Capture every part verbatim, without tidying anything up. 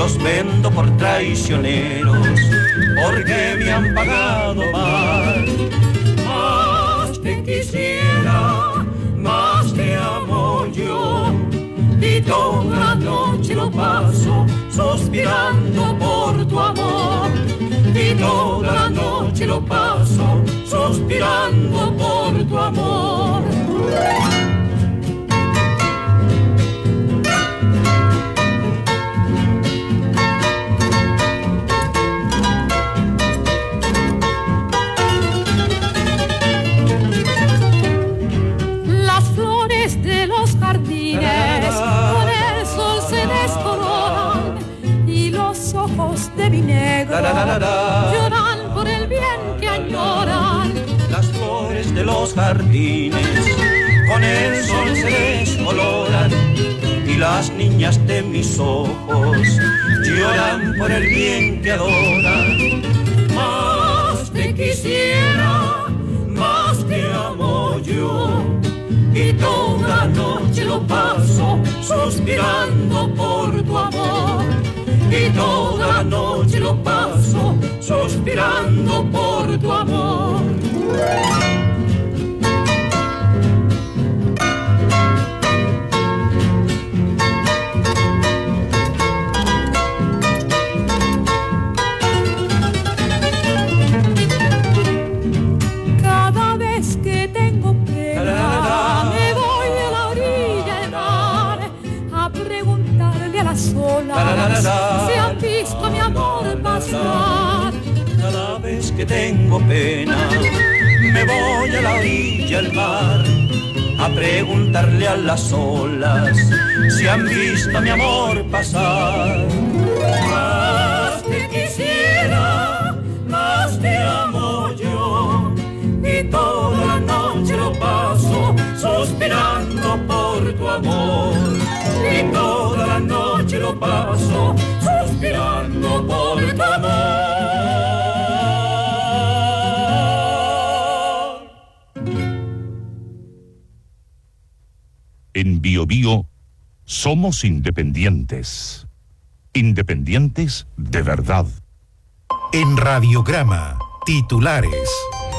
los vendo por traicioneros, porque me han pagado mal. Más te quisiera, más te amo yo, y toda la noche lo paso suspirando por tu amor. Y toda la noche lo paso suspirando por tu amor. Las flores de los jardines con el sol se descoloran y los ojos de mi negro La, la, la, la, la. lloran por el bien que añoran. Las flores de los jardines con el sol se descoloran y las niñas de mis ojos lloran por el bien que adoran. Más te quisiera, más te amo yo, y toda la noche lo paso suspirando por tu amor. Y toda la noche lo paso suspirando por tu amor. Cada vez que tengo pena me voy a la orilla del mar a preguntarle a las olas La, la, la, la, la. si han visto mi amor pasar. Cada vez que tengo pena me voy a la orilla del mar a preguntarle a las olas si han visto mi amor pasar. Más te quisiera, más te amo yo, y toda la noche lo paso suspirando por tu amor. Y toda la noche lo paso suspirando por tu amor. En Bio Bio somos independientes. Independientes de verdad. En Radiograma, titulares.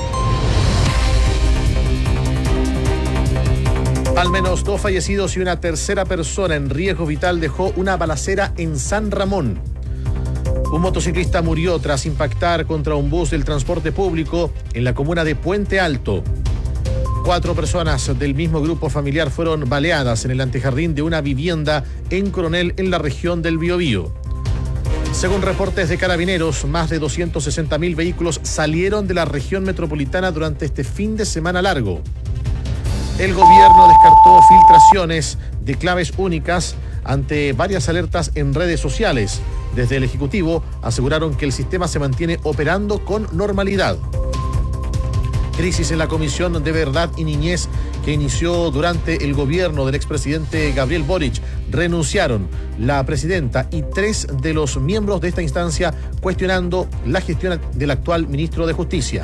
Al menos dos fallecidos y una tercera persona en riesgo vital dejó una balacera en San Ramón. Un motociclista murió tras impactar contra un bus del transporte público en la comuna de Puente Alto. Cuatro personas del mismo grupo familiar fueron baleadas en el antejardín de una vivienda en Coronel, en la región del Biobío. Según reportes de Carabineros, más de doscientos sesenta mil vehículos salieron de la región metropolitana durante este fin de semana largo. El gobierno descartó filtraciones de claves únicas ante varias alertas en redes sociales. Desde el Ejecutivo aseguraron que el sistema se mantiene operando con normalidad. Crisis en la Comisión de Verdad y Niñez que inició durante el gobierno del expresidente Gabriel Boric. Renunciaron la presidenta y tres de los miembros de esta instancia cuestionando la gestión del actual ministro de Justicia.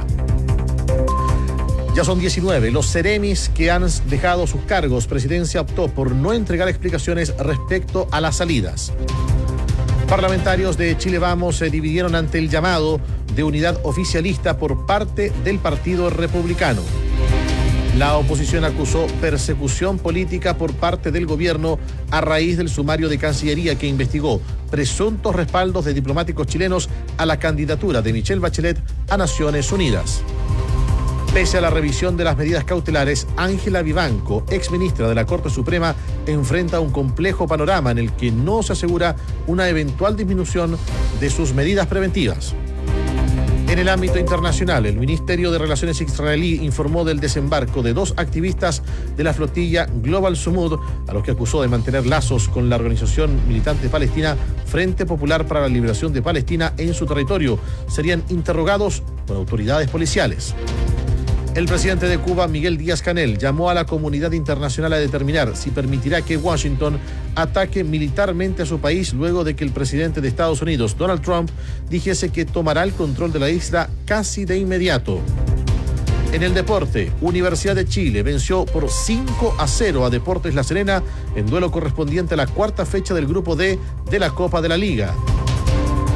Ya son diecinueve los seremis que han dejado sus cargos. Presidencia optó por no entregar explicaciones respecto a las salidas. Parlamentarios de Chile Vamos se dividieron ante el llamado de unidad oficialista por parte del Partido Republicano. La oposición acusó persecución política por parte del gobierno a raíz del sumario de Cancillería que investigó presuntos respaldos de diplomáticos chilenos a la candidatura de Michelle Bachelet a Naciones Unidas. Pese a la revisión de las medidas cautelares, Ángela Vivanco, exministra de la Corte Suprema, enfrenta un complejo panorama en el que no se asegura una eventual disminución de sus medidas preventivas. En el ámbito internacional, el Ministerio de Relaciones israelí informó del desembarco de dos activistas de la flotilla Global Sumud, a los que acusó de mantener lazos con la organización militante palestina Frente Popular para la Liberación de Palestina en su territorio. Serían interrogados por autoridades policiales. El presidente de Cuba, Miguel Díaz-Canel, llamó a la comunidad internacional a determinar si permitirá que Washington ataque militarmente a su país luego de que el presidente de Estados Unidos, Donald Trump, dijese que tomará el control de la isla casi de inmediato. En el deporte, Universidad de Chile venció por cinco a cero a Deportes La Serena en duelo correspondiente a la cuarta fecha del Grupo D de la Copa de la Liga.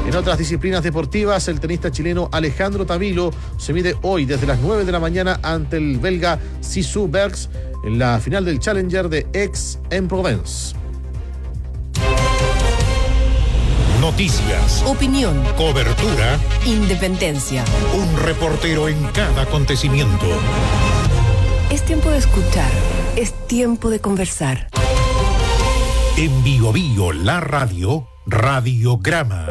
En otras disciplinas deportivas, el tenista chileno Alejandro Tavilo se mide hoy desde las nueve de la mañana ante el belga Sisu Bergs en la final del Challenger de Aix-en-Provence. Noticias, Opinión, cobertura, independencia. un reportero en cada acontecimiento. Es tiempo de escuchar, es tiempo de conversar. En Bio Bio, la radio, Radiograma.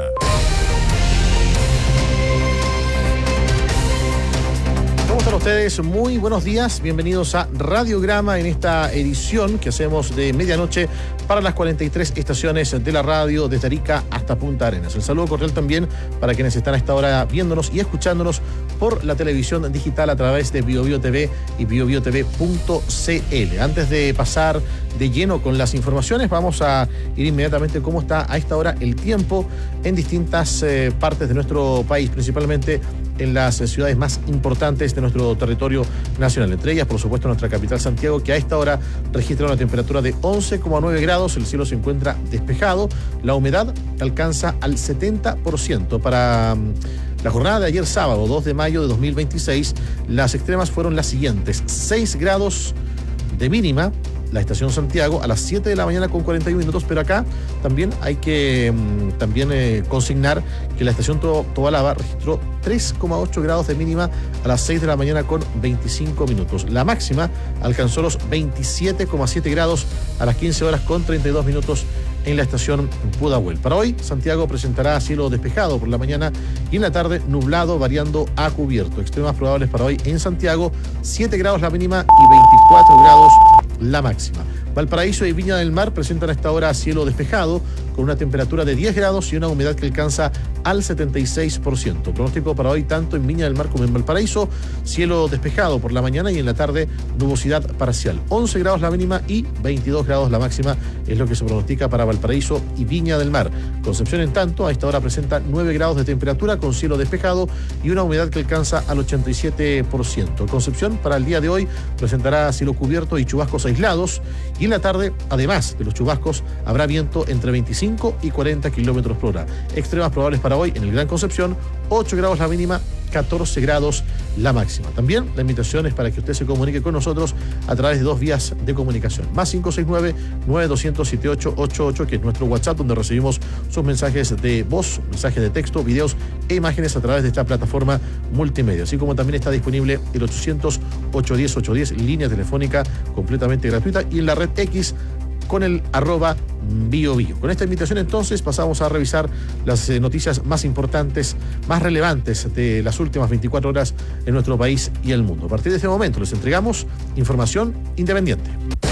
¿Cómo están ustedes? Muy buenos días, bienvenidos a Radiograma en esta edición que hacemos de medianoche para las cuarenta y tres estaciones de la radio desde Arica hasta Punta Arenas. El saludo cordial también para quienes están a esta hora viéndonos y escuchándonos por la televisión digital a través de Bio Bio T V y bio bio t v punto c l. Antes de pasar de lleno con las informaciones, vamos a ir inmediatamente cómo está a esta hora el tiempo en distintas eh, partes de nuestro país, principalmente en las ciudades más importantes de nuestro territorio nacional. Entre ellas, por supuesto, nuestra capital Santiago, que a esta hora registra una temperatura de once coma nueve grados, el cielo se encuentra despejado, la humedad alcanza al setenta por ciento. Para la jornada de ayer sábado, dos de mayo de dos mil veintiséis, las extremas fueron las siguientes: seis grados de mínima, la estación Santiago, a las siete de la mañana con cuarenta y uno minutos, pero acá también hay que mmm, también eh, consignar que la estación to Tobalaba registró tres coma ocho grados de mínima a las seis de la mañana con veinticinco minutos. La máxima alcanzó los veintisiete coma siete grados a las quince horas con treinta y dos minutos en la estación Pudahuel. Para hoy, Santiago presentará cielo despejado por la mañana y en la tarde nublado variando a cubierto. Extremas probables para hoy en Santiago: siete grados la mínima y veinticuatro grados la máxima. Valparaíso y Viña del Mar presentan a esta hora cielo despejado con una temperatura de diez grados y una humedad que alcanza al setenta y seis por ciento. Pronóstico para hoy tanto en Viña del Mar como en Valparaíso: cielo despejado por la mañana y en la tarde nubosidad parcial. once grados la mínima y veintidós grados la máxima es lo que se pronostica para Valparaíso y Viña del Mar. Concepción, en tanto, a esta hora presenta nueve grados de temperatura con cielo despejado y una humedad que alcanza al ochenta y siete por ciento. Concepción para el día de hoy presentará cielo cubierto y chubascos aislados, y en la tarde, además de los chubascos, habrá viento entre veinticinco y cuarenta kilómetros por hora. Extremas probables para hoy en el Gran Concepción: ocho grados la mínima, catorce grados la máxima. También la invitación es para que usted se comunique con nosotros a través de dos vías de comunicación: más cinco seis nueve, nueve dos cero cero, siete ocho ocho ocho, que es nuestro WhatsApp, donde recibimos sus mensajes de voz, mensajes de texto, videos e imágenes a través de esta plataforma multimedia. Así como también está disponible el ochocientos, ochocientos diez, ochocientos diez, línea telefónica completamente gratuita, y en la red X con el arroba Bio Bio. Con esta invitación, entonces, pasamos a revisar las eh, noticias más importantes, más relevantes de las últimas veinticuatro horas en nuestro país y el mundo. A partir de este momento les entregamos información independiente.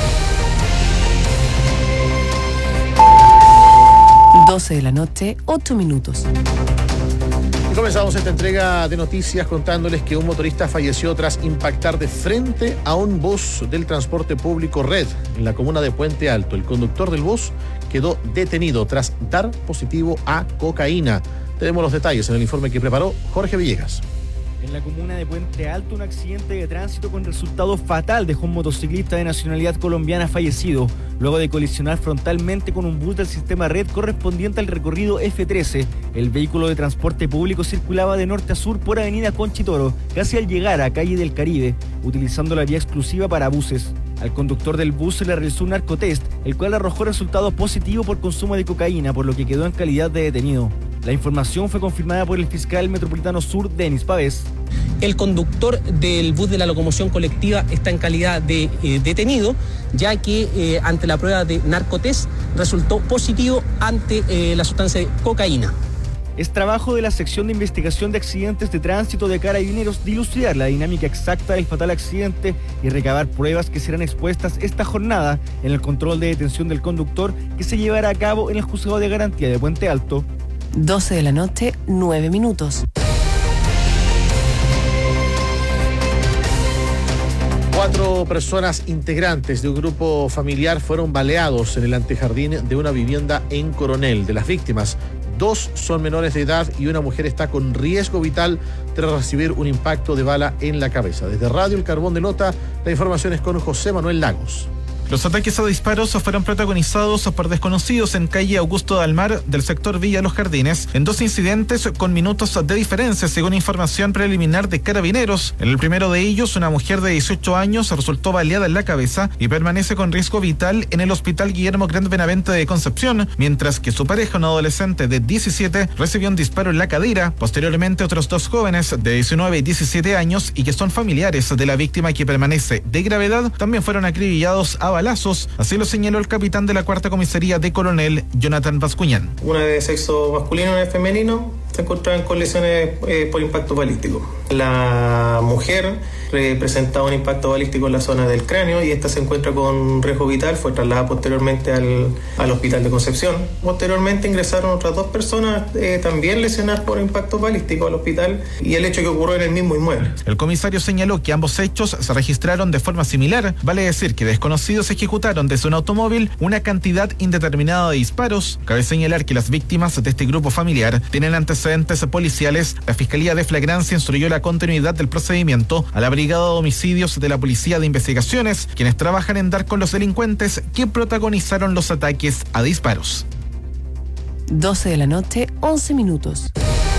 doce de la noche, ocho minutos. Y comenzamos esta entrega de noticias contándoles que un motorista falleció tras impactar de frente a un bus del transporte público Red en la comuna de Puente Alto. El conductor del bus quedó detenido tras dar positivo a cocaína. Tenemos los detalles en el informe que preparó Jorge Villegas. En la comuna de Puente Alto, un accidente de tránsito con resultado fatal dejó un motociclista de nacionalidad colombiana fallecido, luego de colisionar frontalmente con un bus del sistema Red correspondiente al recorrido F trece. El vehículo de transporte público circulaba de norte a sur por avenida Conchitoro, casi al llegar a calle del Caribe, utilizando la vía exclusiva para buses. Al conductor del bus se le realizó un narcotest, el cual arrojó resultado positivo por consumo de cocaína, por lo que quedó en calidad de detenido. La información fue confirmada por el fiscal metropolitano sur, Denis Pavés. El conductor del bus de la locomoción colectiva está en calidad de eh, detenido, ya que eh, ante la prueba de narcotest resultó positivo ante eh, la sustancia de cocaína. Es trabajo de la sección de investigación de accidentes de tránsito de Carabineros dilucidar la dinámica exacta del fatal accidente y recabar pruebas que serán expuestas esta jornada en el control de detención del conductor, que se llevará a cabo en el Juzgado de Garantía de Puente Alto. doce de la noche, nueve minutos. Cuatro personas integrantes de un grupo familiar fueron baleados en el antejardín de una vivienda en Coronel. De las víctimas, dos son menores de edad y una mujer está con riesgo vital tras recibir un impacto de bala en la cabeza. Desde Radio El Carbón de Nota, la información es con José Manuel Lagos. Los ataques a disparos fueron protagonizados por desconocidos en calle Augusto Dalmar del sector Villa Los Jardines, en dos incidentes con minutos de diferencia, según información preliminar de Carabineros. En el primero de ellos, una mujer de dieciocho años resultó baleada en la cabeza y permanece con riesgo vital en el Hospital Guillermo Grant Benavente de Concepción, mientras que su pareja, un adolescente de diecisiete, recibió un disparo en la cadera. Posteriormente, otros dos jóvenes de diecinueve y diecisiete años y que son familiares de la víctima, que permanece de gravedad, también fueron acribillados a balazos. Así lo señaló el capitán de la cuarta comisaría de Coronel, Jonathan Bascuñán. Una de sexo masculino y una de femenino se encontraban con lesiones eh, por impacto balístico. La mujer eh, presentaba un impacto balístico en la zona del cráneo y esta se encuentra con riesgo vital. Fue trasladada posteriormente al, al hospital de Concepción. Posteriormente ingresaron otras dos personas eh, también lesionadas por impacto balístico al hospital, y el hecho que ocurrió en el mismo inmueble. El comisario señaló que ambos hechos se registraron de forma similar. Vale decir que desconocidos ejecutaron desde un automóvil una cantidad indeterminada de disparos. Cabe señalar que las víctimas de este grupo familiar tienen antecedentes policiales. La Fiscalía de Flagrancia instruyó la continuidad del procedimiento a la Brigada de Homicidios de la Policía de Investigaciones, quienes trabajan en dar con los delincuentes que protagonizaron los ataques a disparos. doce de la noche, once minutos.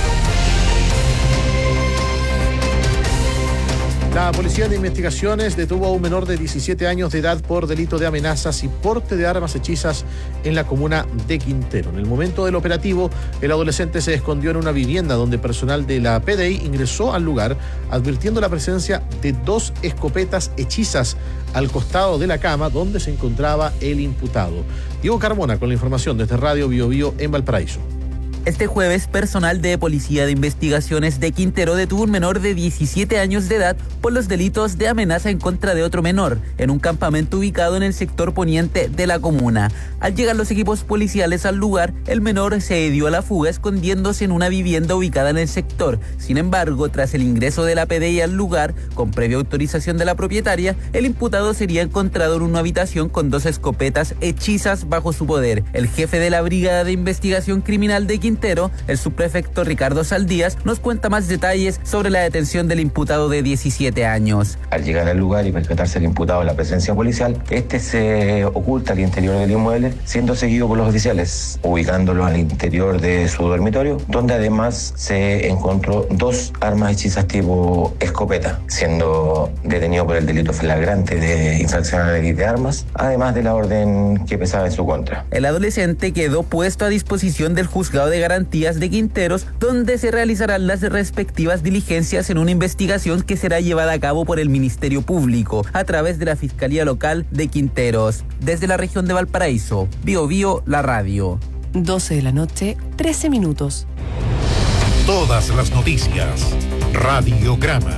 La Policía de Investigaciones detuvo a un menor de diecisiete años de edad por delito de amenazas y porte de armas hechizas en la comuna de Quintero. En el momento del operativo, el adolescente se escondió en una vivienda donde personal de la P D I ingresó al lugar, advirtiendo la presencia de dos escopetas hechizas al costado de la cama donde se encontraba el imputado. Diego Carmona con la información desde Radio Bio Bio en Valparaíso. Este jueves, personal de Policía de Investigaciones de Quintero detuvo un menor de diecisiete años de edad por los delitos de amenaza en contra de otro menor en un campamento ubicado en el sector poniente de la comuna. Al llegar los equipos policiales al lugar, el menor se dio a la fuga escondiéndose en una vivienda ubicada en el sector. Sin embargo, tras el ingreso de la P D I al lugar, con previa autorización de la propietaria, el imputado sería encontrado en una habitación con dos escopetas hechizas bajo su poder. El jefe de la Brigada de Investigación Criminal de Quintero, el subprefecto Ricardo Saldías, nos cuenta más detalles sobre la detención del imputado de diecisiete años. Al llegar al lugar y percatarse el imputado en la presencia policial, este se oculta al interior del inmueble, siendo seguido por los oficiales, ubicándolo al interior de su dormitorio, donde además se encontró dos armas hechizas tipo escopeta, siendo detenido por el delito flagrante de infracción a la ley de armas, además de la orden que pesaba en su contra. El adolescente quedó puesto a disposición del juzgado de Garantías de Quinteros, donde se realizarán las respectivas diligencias en una investigación que será llevada a cabo por el Ministerio Público a través de la Fiscalía Local de Quinteros. Desde la región de Valparaíso, Bio Bio, la radio. doce de la noche, trece minutos. Todas las noticias. Radiograma.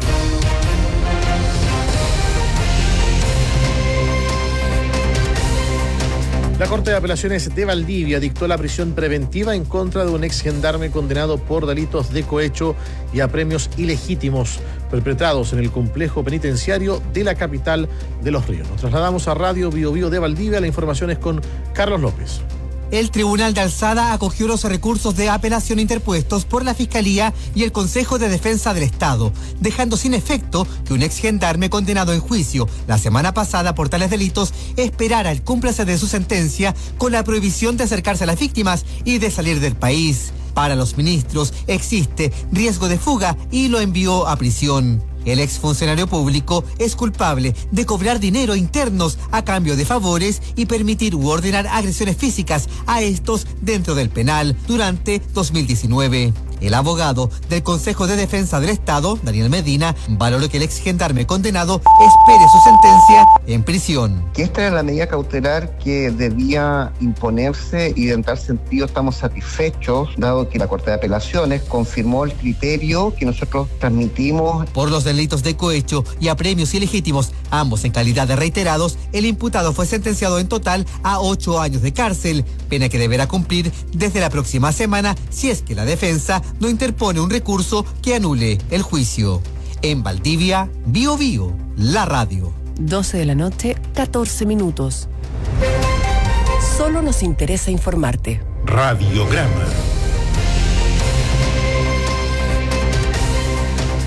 La Corte de Apelaciones de Valdivia dictó la prisión preventiva en contra de un ex gendarme condenado por delitos de cohecho y apremios ilegítimos perpetrados en el complejo penitenciario de la capital de Los Ríos. Nos trasladamos a Radio Bio Bio de Valdivia. La información es con Carlos López. El Tribunal de Alzada acogió los recursos de apelación interpuestos por la Fiscalía y el Consejo de Defensa del Estado, dejando sin efecto que un ex gendarme condenado en juicio la semana pasada por tales delitos esperara el cúmplice de su sentencia con la prohibición de acercarse a las víctimas y de salir del país. Para los ministros existe riesgo de fuga y lo envió a prisión. El exfuncionario público es culpable de cobrar dinero internos a cambio de favores y permitir u ordenar agresiones físicas a estos dentro del penal durante dos mil diecinueve. El abogado del Consejo de Defensa del Estado, Daniel Medina, valoró que el ex gendarme condenado espere su sentencia en prisión. Que esta era la medida cautelar que debía imponerse y en tal sentido estamos satisfechos, dado que la Corte de Apelaciones confirmó el criterio que nosotros transmitimos. Por los delitos de cohecho y apremios ilegítimos, ambos en calidad de reiterados, el imputado fue sentenciado en total a ocho años de cárcel, pena que deberá cumplir desde la próxima semana si es que la defensa no interpone un recurso que anule el juicio. En Valdivia, Bio Bio, la radio. doce de la noche, catorce minutos. Solo nos interesa informarte. Radiograma.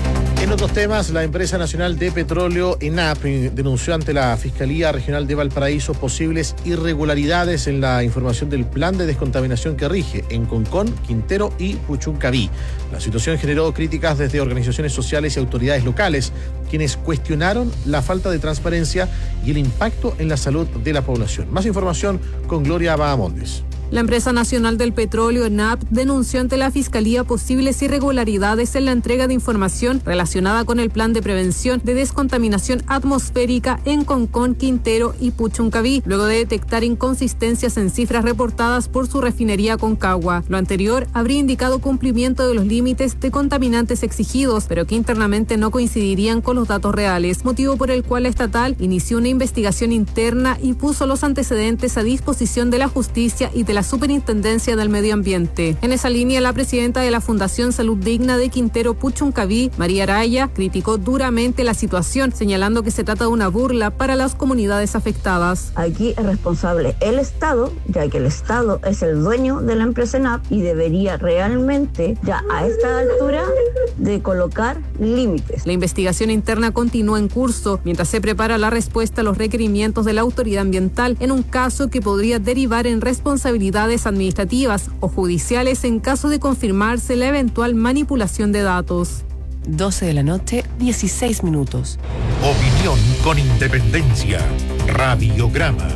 En otros temas, la empresa nacional de petróleo ENAP denunció ante la Fiscalía Regional de Valparaíso posibles irregularidades en la información del plan de descontaminación que rige en Concón, Quintero y Puchuncaví. La situación generó críticas desde organizaciones sociales y autoridades locales, quienes cuestionaron la falta de transparencia y el impacto en la salud de la población. Más información con Gloria Bahamondes. La empresa nacional del petróleo, ENAP, denunció ante la Fiscalía posibles irregularidades en la entrega de información relacionada con el plan de prevención de descontaminación atmosférica en Concón, Quintero y Puchuncaví, luego de detectar inconsistencias en cifras reportadas por su refinería Concagua. Lo anterior habría indicado cumplimiento de los límites de contaminantes exigidos, pero que internamente no coincidirían con los datos reales, motivo por el cual la estatal inició una investigación interna y puso los antecedentes a disposición de la justicia y de la Superintendencia del Medio Ambiente. En esa línea, la presidenta de la Fundación Salud Digna de Quintero Puchuncaví, María Araya, criticó duramente la situación, señalando que se trata de una burla para las comunidades afectadas. Aquí es responsable el Estado, ya que el Estado es el dueño de la empresa ENAP y debería realmente, ya a esta altura, de colocar límites. La investigación interna continúa en curso, mientras se prepara la respuesta a los requerimientos de la autoridad ambiental en un caso que podría derivar en responsabilidad administrativas o judiciales en caso de confirmarse la eventual manipulación de datos. doce de la noche, dieciséis minutos. Opinión con independencia. Radiograma.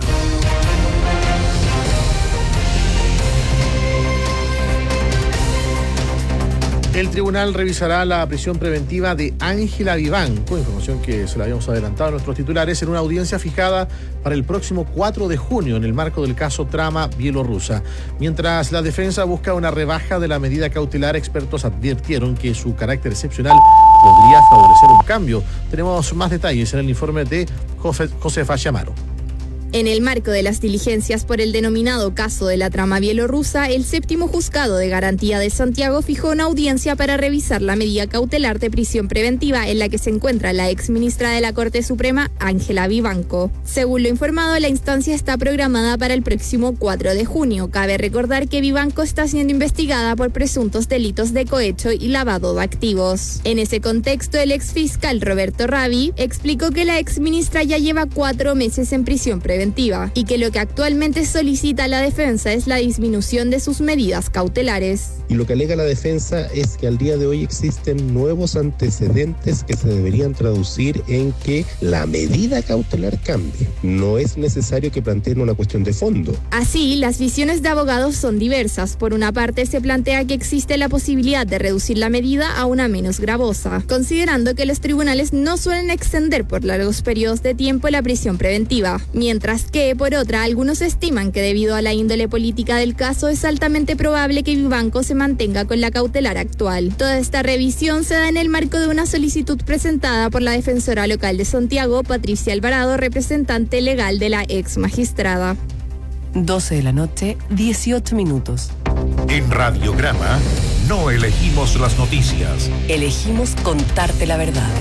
El tribunal revisará la prisión preventiva de Ángela Vivanco, información que se la habíamos adelantado a nuestros titulares, en una audiencia fijada para el próximo cuatro de junio en el marco del caso Trama Bielorrusa. Mientras la defensa busca una rebaja de la medida cautelar, expertos advirtieron que su carácter excepcional podría favorecer un cambio. Tenemos más detalles en el informe de Josefa Chamaro. En el marco de las diligencias por el denominado caso de la trama bielorrusa, el séptimo juzgado de garantía de Santiago fijó una audiencia para revisar la medida cautelar de prisión preventiva en la que se encuentra la exministra de la Corte Suprema, Ángela Vivanco. Según lo informado, la instancia está programada para el próximo cuatro de junio. Cabe recordar que Vivanco está siendo investigada por presuntos delitos de cohecho y lavado de activos. En ese contexto, el exfiscal Roberto Ravi explicó que la exministra ya lleva cuatro meses en prisión preventiva y que lo que actualmente solicita la defensa es la disminución de sus medidas cautelares. Y lo que alega la defensa es que al día de hoy existen nuevos antecedentes que se deberían traducir en que la medida cautelar cambie. No es necesario que planteen una cuestión de fondo. Así, las visiones de abogados son diversas. Por una parte, se plantea que existe la posibilidad de reducir la medida a una menos gravosa, considerando que los tribunales no suelen extender por largos periodos de tiempo la prisión preventiva, mientras que, por otra, algunos estiman que debido a la índole política del caso es altamente probable que Vivanco se mantenga con la cautelar actual. Toda esta revisión se da en el marco de una solicitud presentada por la defensora local de Santiago, Patricia Alvarado, representante legal de la ex magistrada. doce de la noche, dieciocho minutos. En Radiograma no elegimos las noticias. Elegimos contarte la verdad.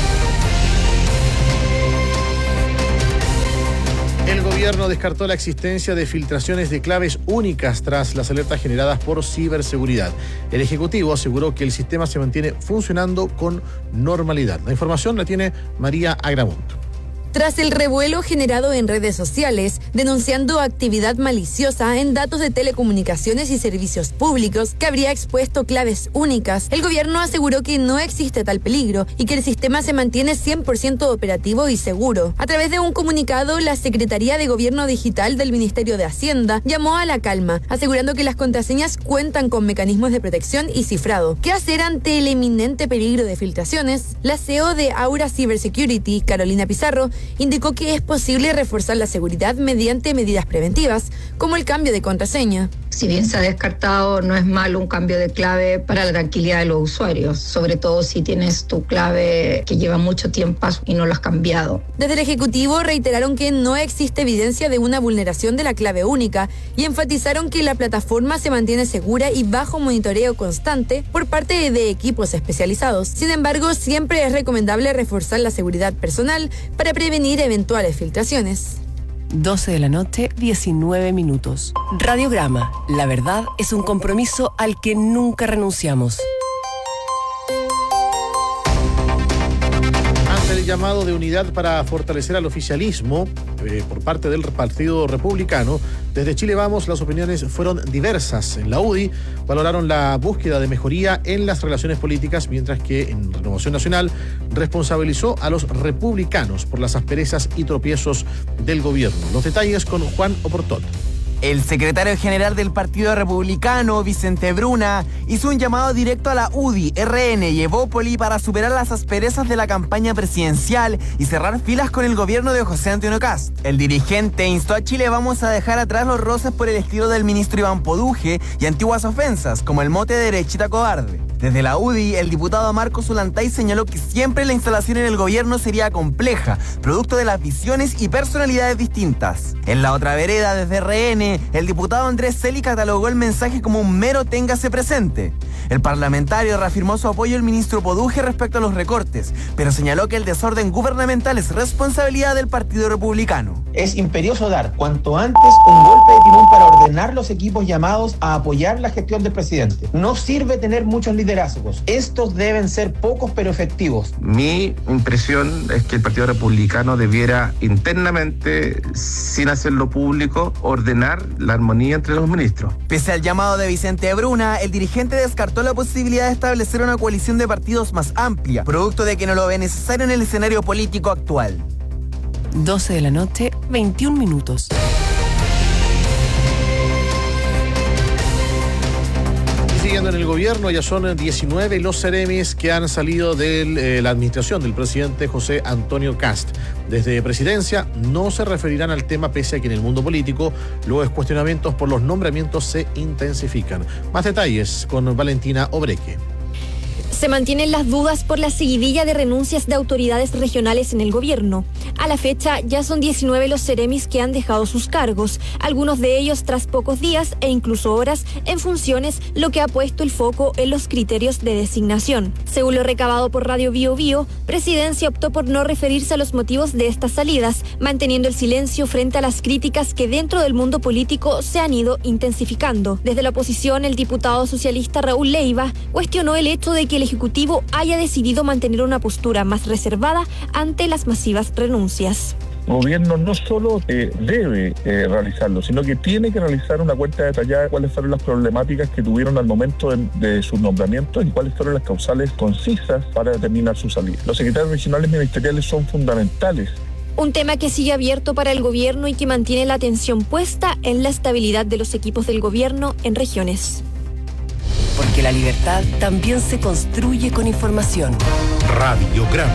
El gobierno descartó la existencia de filtraciones de claves únicas tras las alertas generadas por ciberseguridad. El Ejecutivo aseguró que el sistema se mantiene funcionando con normalidad. La información la tiene María Agramonto. Tras el revuelo generado en redes sociales, denunciando actividad maliciosa en datos de telecomunicaciones y servicios públicos que habría expuesto claves únicas, el gobierno aseguró que no existe tal peligro y que el sistema se mantiene cien por ciento operativo y seguro. A través de un comunicado, la Secretaría de Gobierno Digital del Ministerio de Hacienda llamó a la calma, asegurando que las contraseñas cuentan con mecanismos de protección y cifrado. ¿Qué hacer ante el eminente peligro de filtraciones? La C E O de Aura Cybersecurity, Carolina Pizarro, indicó que es posible reforzar la seguridad mediante medidas preventivas, como el cambio de contraseña. Si bien se ha descartado, no es malo un cambio de clave para la tranquilidad de los usuarios, sobre todo si tienes tu clave que lleva mucho tiempo y no lo has cambiado. Desde el Ejecutivo reiteraron que no existe evidencia de una vulneración de la clave única y enfatizaron que la plataforma se mantiene segura y bajo monitoreo constante por parte de equipos especializados. Sin embargo, siempre es recomendable reforzar la seguridad personal para prevenir eventuales filtraciones. doce de la noche, diecinueve minutos. Radiograma. La verdad es un compromiso al que nunca renunciamos. este llamado de unidad para fortalecer al oficialismo eh, por parte del Partido Republicano, desde Chile Vamos las opiniones fueron diversas. En la U D I valoraron la búsqueda de mejoría en las relaciones políticas, mientras que en Renovación Nacional responsabilizó a los republicanos por las asperezas y tropiezos del gobierno. Los detalles con Juan Oportot. El secretario general del Partido Republicano, Vicente Bruna, hizo un llamado directo a la U D I, R N y Evópoli para superar las asperezas de la campaña presidencial y cerrar filas con el gobierno de José Antonio Kast. El dirigente instó a Chile Vamos a dejar atrás los roces por el estilo del ministro Iván Poduje y antiguas ofensas, como el mote de derechita cobarde. Desde la U D I, el diputado Marcos Ulantay señaló que siempre la instalación en el gobierno sería compleja, producto de las visiones y personalidades distintas. En la otra vereda, desde R N, el diputado Andrés Celi catalogó el mensaje como un mero téngase presente. El parlamentario reafirmó su apoyo al ministro Poduje respecto a los recortes, pero señaló que el desorden gubernamental es responsabilidad del Partido Republicano. Es imperioso dar cuanto antes un golpe de timón para ordenar los equipos llamados a apoyar la gestión del presidente. No sirve tener muchos liderazgos. Estos deben ser pocos pero efectivos. Mi impresión es que el Partido Republicano debiera internamente, sin hacerlo público, ordenar la armonía entre los ministros. Pese al llamado de Vicente Bruna, el dirigente descartó la posibilidad de establecer una coalición de partidos más amplia, producto de que no lo ve necesario en el escenario político actual. doce de la noche, veintiún minutos. Siguiendo en el gobierno, ya son diecinueve los seremis que han salido de eh, la administración del presidente José Antonio Kast. Desde Presidencia no se referirán al tema, pese a que en el mundo político los cuestionamientos por los nombramientos se intensifican. Más detalles con Valentina Obreque. Se mantienen las dudas por la seguidilla de renuncias de autoridades regionales en el gobierno. A la fecha ya son diecinueve los seremis que han dejado sus cargos, algunos de ellos tras pocos días e incluso horas en funciones, lo que ha puesto el foco en los criterios de designación. Según lo recabado por Radio Bio Bio, Presidencia optó por no referirse a los motivos de estas salidas, manteniendo el silencio frente a las críticas que dentro del mundo político se han ido intensificando. Desde la oposición, el diputado socialista Raúl Leiva cuestionó el hecho de que el Ejecutivo haya decidido mantener una postura más reservada ante las masivas renuncias. El gobierno no solo eh, debe eh, realizarlo, sino que tiene que realizar una cuenta detallada de cuáles fueron las problemáticas que tuvieron al momento de, de sus nombramientos y cuáles fueron las causales concisas para determinar su salida. Los secretarios regionales ministeriales son fundamentales. Un tema que sigue abierto para el gobierno y que mantiene la atención puesta en la estabilidad de los equipos del gobierno en regiones. Porque la libertad también se construye con información. Radiograma.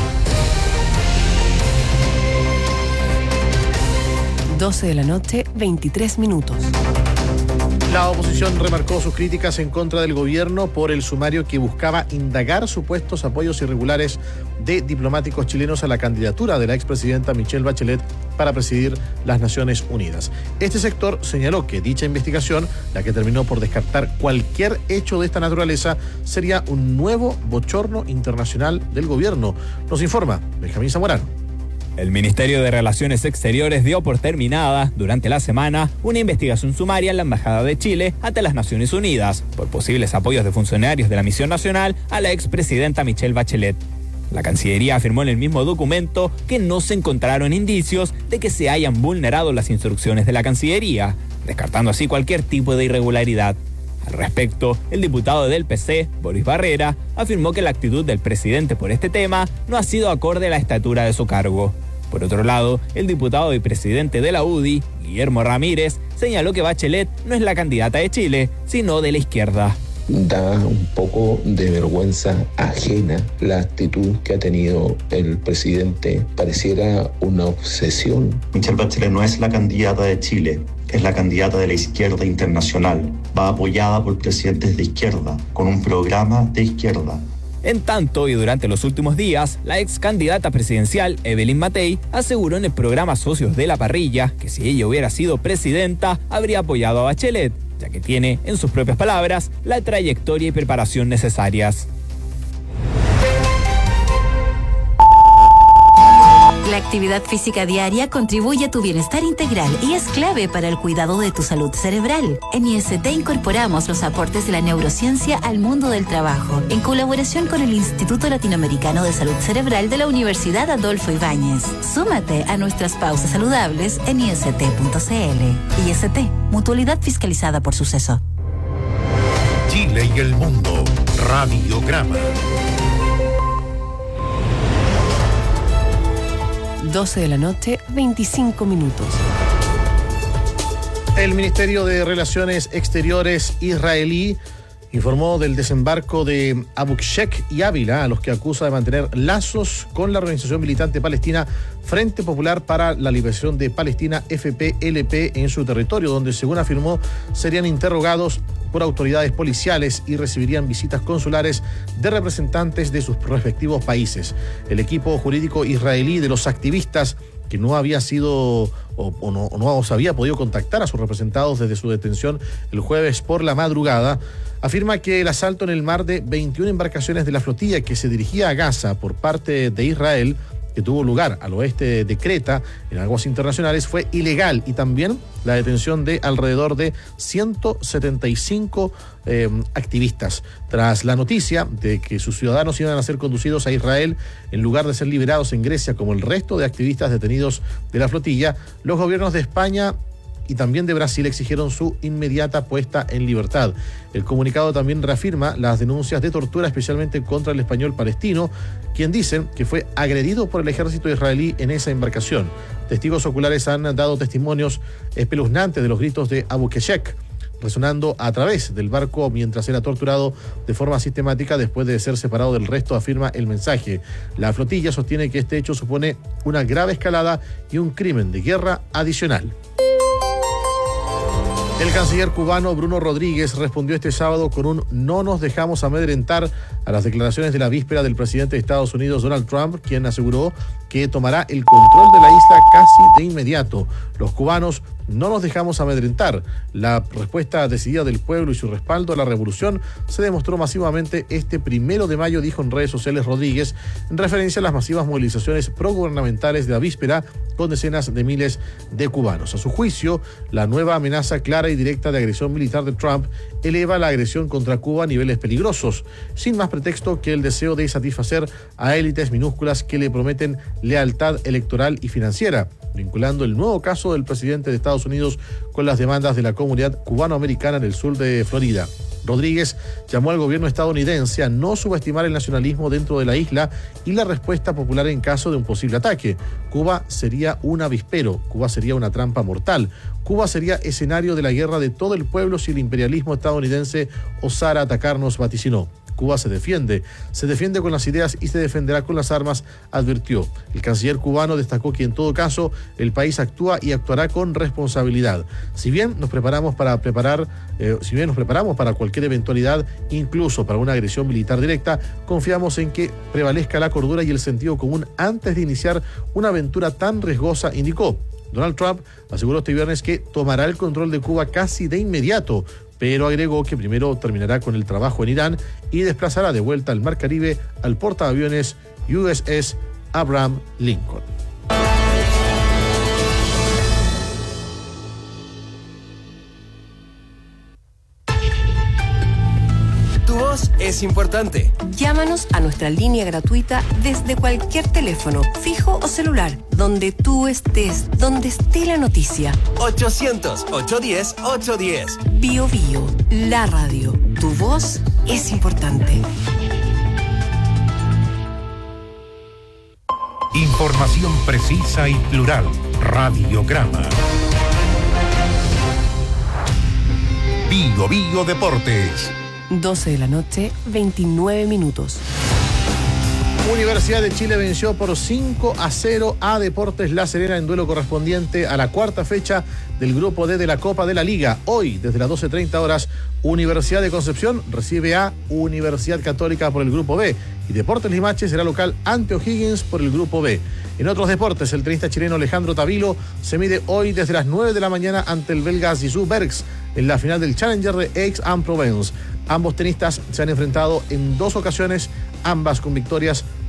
doce de la noche, veintitrés minutos. La oposición remarcó sus críticas en contra del gobierno por el sumario que buscaba indagar supuestos apoyos irregulares de diplomáticos chilenos a la candidatura de la expresidenta Michelle Bachelet para presidir las Naciones Unidas. Este sector señaló que dicha investigación, la que terminó por descartar cualquier hecho de esta naturaleza, sería un nuevo bochorno internacional del gobierno. Nos informa Benjamín Zamorano. El Ministerio de Relaciones Exteriores dio por terminada, durante la semana, una investigación sumaria en la Embajada de Chile ante las Naciones Unidas por posibles apoyos de funcionarios de la Misión Nacional a la expresidenta Michelle Bachelet. La Cancillería afirmó en el mismo documento que no se encontraron indicios de que se hayan vulnerado las instrucciones de la Cancillería, descartando así cualquier tipo de irregularidad. Al respecto, el diputado del P C, Boris Barrera, afirmó que la actitud del presidente por este tema no ha sido acorde a la estatura de su cargo. Por otro lado, el diputado y presidente de la U D I, Guillermo Ramírez, señaló que Bachelet no es la candidata de Chile, sino de la izquierda. Da un poco de vergüenza ajena la actitud que ha tenido el presidente. Pareciera una obsesión. Michelle Bachelet no es la candidata de Chile, es la candidata de la izquierda internacional. Va apoyada por presidentes de izquierda, con un programa de izquierda. En tanto, y durante los últimos días, la ex candidata presidencial, Evelyn Matei, aseguró en el programa Socios de la Parrilla que si ella hubiera sido presidenta, habría apoyado a Bachelet, ya que tiene, en sus propias palabras, la trayectoria y preparación necesarias. La actividad física diaria contribuye a tu bienestar integral y es clave para el cuidado de tu salud cerebral. En I S T incorporamos los aportes de la neurociencia al mundo del trabajo, en colaboración con el Instituto Latinoamericano de Salud Cerebral de la Universidad Adolfo Ibáñez. Súmate a nuestras pausas saludables en I S T punto C L. I S T, mutualidad fiscalizada por Suceso. Chile y el mundo. Radiograma. doce de la noche, veinticinco minutos. El Ministerio de Relaciones Exteriores israelí informó del desembarco de Abu Shek y Ávila, a los que acusa de mantener lazos con la organización militante palestina Frente Popular para la Liberación de Palestina, F P L P, en su territorio, donde, según afirmó, serían interrogados por autoridades policiales y recibirían visitas consulares de representantes de sus respectivos países. El equipo jurídico israelí de los activistas, que no había sido o, o, no, o no se había podido contactar a sus representados desde su detención el jueves por la madrugada, afirma que el asalto en el mar de veintiuna embarcaciones de la flotilla que se dirigía a Gaza por parte de Israel, que tuvo lugar al oeste de Creta, en aguas internacionales, fue ilegal, y también la detención de alrededor de ciento setenta y cinco eh, activistas. Tras la noticia de que sus ciudadanos iban a ser conducidos a Israel en lugar de ser liberados en Grecia como el resto de activistas detenidos de la flotilla, los gobiernos de España y también de Brasil exigieron su inmediata puesta en libertad. El comunicado también reafirma las denuncias de tortura, especialmente contra el español palestino, quien dicen que fue agredido por el ejército israelí en esa embarcación. Testigos oculares han dado testimonios espeluznantes de los gritos de Abu Shek, resonando a través del barco mientras era torturado de forma sistemática después de ser separado del resto, afirma el mensaje. La flotilla sostiene que este hecho supone una grave escalada y un crimen de guerra adicional. El canciller cubano Bruno Rodríguez respondió este sábado con un "no nos dejamos amedrentar" a las declaraciones de la víspera del presidente de Estados Unidos, Donald Trump, quien aseguró que tomará el control de la isla casi de inmediato. Los cubanos no nos dejamos amedrentar. La respuesta decidida del pueblo y su respaldo a la revolución se demostró masivamente este primero de mayo, dijo en redes sociales Rodríguez, en referencia a las masivas movilizaciones progubernamentales de la víspera con decenas de miles de cubanos. A su juicio, la nueva amenaza clara y directa de agresión militar de Trump eleva la agresión contra Cuba a niveles peligrosos, sin más pretexto que el deseo de satisfacer a élites minúsculas que le prometen lealtad electoral y financiera, vinculando el nuevo caso del presidente de Estados Unidos con las demandas de la comunidad cubanoamericana en el sur de Florida. Rodríguez llamó al gobierno estadounidense a no subestimar el nacionalismo dentro de la isla y la respuesta popular en caso de un posible ataque. Cuba sería un avispero, Cuba sería una trampa mortal, Cuba sería escenario de la guerra de todo el pueblo si el imperialismo estadounidense osara atacarnos, vaticinó. Cuba se defiende, se defiende con las ideas y se defenderá con las armas, advirtió. El canciller cubano destacó que en todo caso el país actúa y actuará con responsabilidad. Si bien nos preparamos para preparar, eh, si bien nos preparamos para cualquier eventualidad, incluso para una agresión militar directa, confiamos en que prevalezca la cordura y el sentido común antes de iniciar una aventura tan riesgosa, indicó. Donald Trump aseguró este viernes que tomará el control de Cuba casi de inmediato, pero agregó que primero terminará con el trabajo en Irán y desplazará de vuelta al Mar Caribe al portaaviones U S S Abraham Lincoln. Tu voz es importante. Llámanos a nuestra línea gratuita desde cualquier teléfono, fijo o celular, donde tú estés, donde esté la noticia. ochocientos, ochocientos diez, ochocientos diez. Bio Bio, la radio. Tu voz es importante. Información precisa y plural. Radiograma. Bio Bio Deportes. doce de la noche, veintinueve minutos. Universidad de Chile venció por cinco a cero a Deportes La Serena en duelo correspondiente a la cuarta fecha del Grupo D de la Copa de la Liga. Hoy, desde las doce treinta horas, Universidad de Concepción recibe a Universidad Católica por el Grupo B y Deportes Limache será local ante O'Higgins por el Grupo B. En otros deportes, el tenista chileno Alejandro Tavilo se mide hoy desde las nueve de la mañana ante el belga Zizou Bergs en la final del Challenger de Aix-en-Provence. Ambos tenistas se han enfrentado en dos ocasiones, ambas con victorias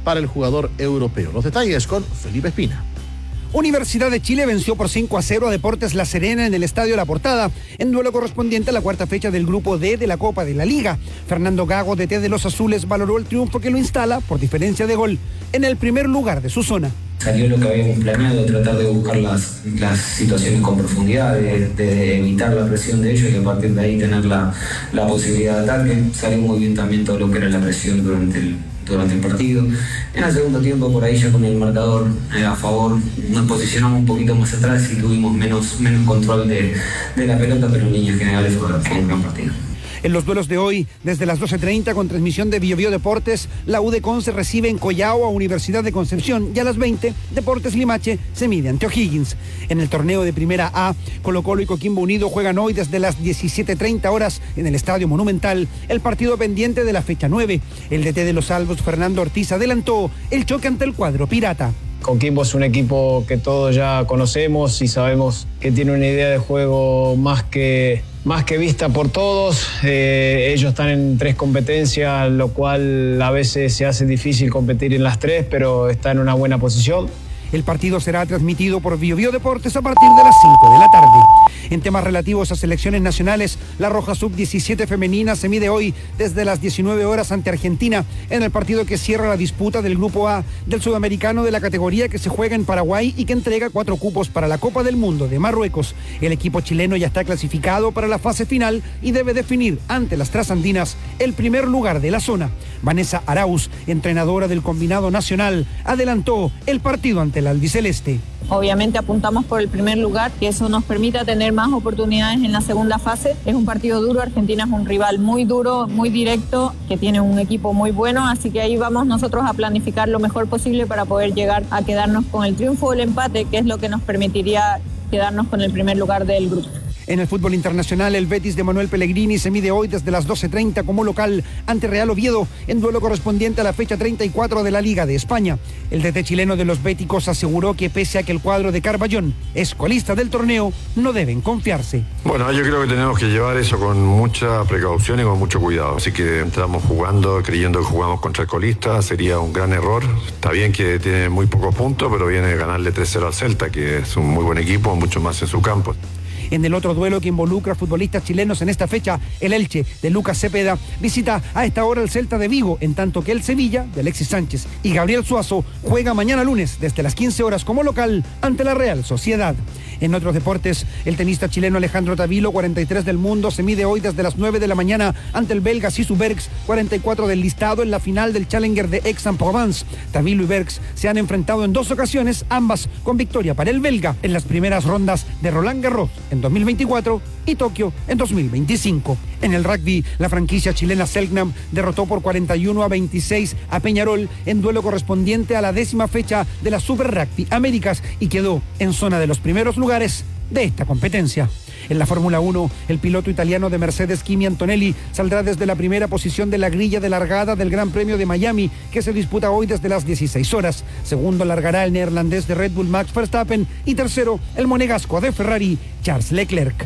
para el jugador europeo. Los detalles con Felipe Espina. Universidad de Chile venció por cinco a cero a Deportes La Serena en el Estadio La Portada, en duelo correspondiente a la cuarta fecha del Grupo D de la Copa de la Liga. Fernando Gago, D T de los Azules, valoró el triunfo que lo instala, por diferencia de gol, en el primer lugar de su zona. Salió lo que habíamos planeado, tratar de buscar las, las situaciones con profundidad, de, de evitar la presión de ellos y a partir de ahí tener la, la posibilidad de ataque. Salió muy bien también todo lo que era la presión durante el, durante el partido. En el segundo tiempo, por ahí ya con el marcador eh, a favor, nos posicionamos un poquito más atrás y tuvimos menos, menos control de, de la pelota, pero en líneas generales fue, fue un gran partido. En los duelos de hoy, desde las doce treinta, con transmisión de Biobío Deportes, la U de Conce recibe en Collao a Universidad de Concepción y a las veinte, Deportes Limache se mide ante O'Higgins. En el torneo de Primera A, Colo-Colo y Coquimbo Unido juegan hoy desde las diecisiete treinta horas en el Estadio Monumental el partido pendiente de la fecha nueve. El D T de los Albos, Fernando Ortiz, adelantó el choque ante el cuadro pirata. Coquimbo es un equipo que todos ya conocemos y sabemos que tiene una idea de juego más que, más que vista por todos. Eh, ellos están en tres competencias, lo cual a veces se hace difícil competir en las tres, pero está en una buena posición. El partido será transmitido por Biobío Deportes a partir de las cinco de la tarde. En temas relativos a selecciones nacionales, la Roja sub diecisiete femenina se mide hoy desde las diecinueve horas ante Argentina en el partido que cierra la disputa del Grupo A del Sudamericano de la categoría que se juega en Paraguay y que entrega cuatro cupos para la Copa del Mundo de Marruecos. El equipo chileno ya está clasificado para la fase final y debe definir ante las trasandinas el primer lugar de la zona. Vanessa Arauz, entrenadora del combinado nacional, adelantó el partido ante el albiceleste. Obviamente apuntamos por el primer lugar, que eso nos permita tener más oportunidades en la segunda fase. Es un partido duro, Argentina es un rival muy duro, muy directo, que tiene un equipo muy bueno, así que ahí vamos nosotros a planificar lo mejor posible para poder llegar a quedarnos con el triunfo o el empate, que es lo que nos permitiría quedarnos con el primer lugar del grupo. En el fútbol internacional, el Betis de Manuel Pellegrini se mide hoy desde las doce treinta como local ante Real Oviedo en duelo correspondiente a la fecha treinta y cuatro de la Liga de España. El D T chileno de los béticos aseguró que pese a que el cuadro de Carballón es colista del torneo, no deben confiarse. Bueno, yo creo que tenemos que llevar eso con mucha precaución y con mucho cuidado. Así que entramos jugando, creyendo que jugamos contra el colista, sería un gran error. Está bien que tiene muy pocos puntos, pero viene a ganarle tres cero al Celta, que es un muy buen equipo, mucho más en su campo. En el otro duelo que involucra a futbolistas chilenos en esta fecha, el Elche de Lucas Cepeda visita a esta hora el Celta de Vigo, en tanto que el Sevilla de Alexis Sánchez y Gabriel Suazo juega mañana lunes desde las quince horas como local ante la Real Sociedad. En otros deportes, el tenista chileno Alejandro Tavilo, cuarenta y tres del mundo, se mide hoy desde las nueve de la mañana ante el belga Sisu Bergs, cuarenta y cuatro del listado, en la final del Challenger de Aix-en-Provence. Tavilo y Bergs se han enfrentado en dos ocasiones, ambas con victoria para el belga en las primeras rondas de Roland Garros en dos mil veinticuatro y Tokio en dos mil veinticinco. En el rugby, la franquicia chilena Selknam derrotó por cuarenta y uno a veintiséis a Peñarol en duelo correspondiente a la décima fecha de la Super Rugby Américas y quedó en zona de los primeros lugares de esta competencia. En la Fórmula uno, el piloto italiano de Mercedes, Kimi Antonelli, saldrá desde la primera posición de la grilla de largada del Gran Premio de Miami, que se disputa hoy desde las dieciséis horas. Segundo largará el neerlandés de Red Bull, Max Verstappen, y tercero, el monegasco de Ferrari, Charles Leclerc.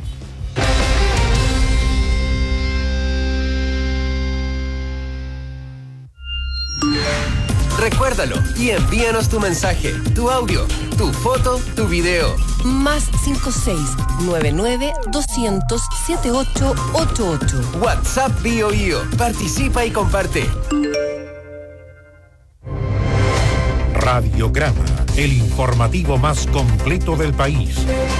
Recuérdalo y envíanos tu mensaje, tu audio, tu foto, tu video. Más cinco seis nueve nueve dos cero cero siete ocho ocho ocho. WhatsApp BioBio. Participa y comparte. Radiograma, el informativo más completo del país.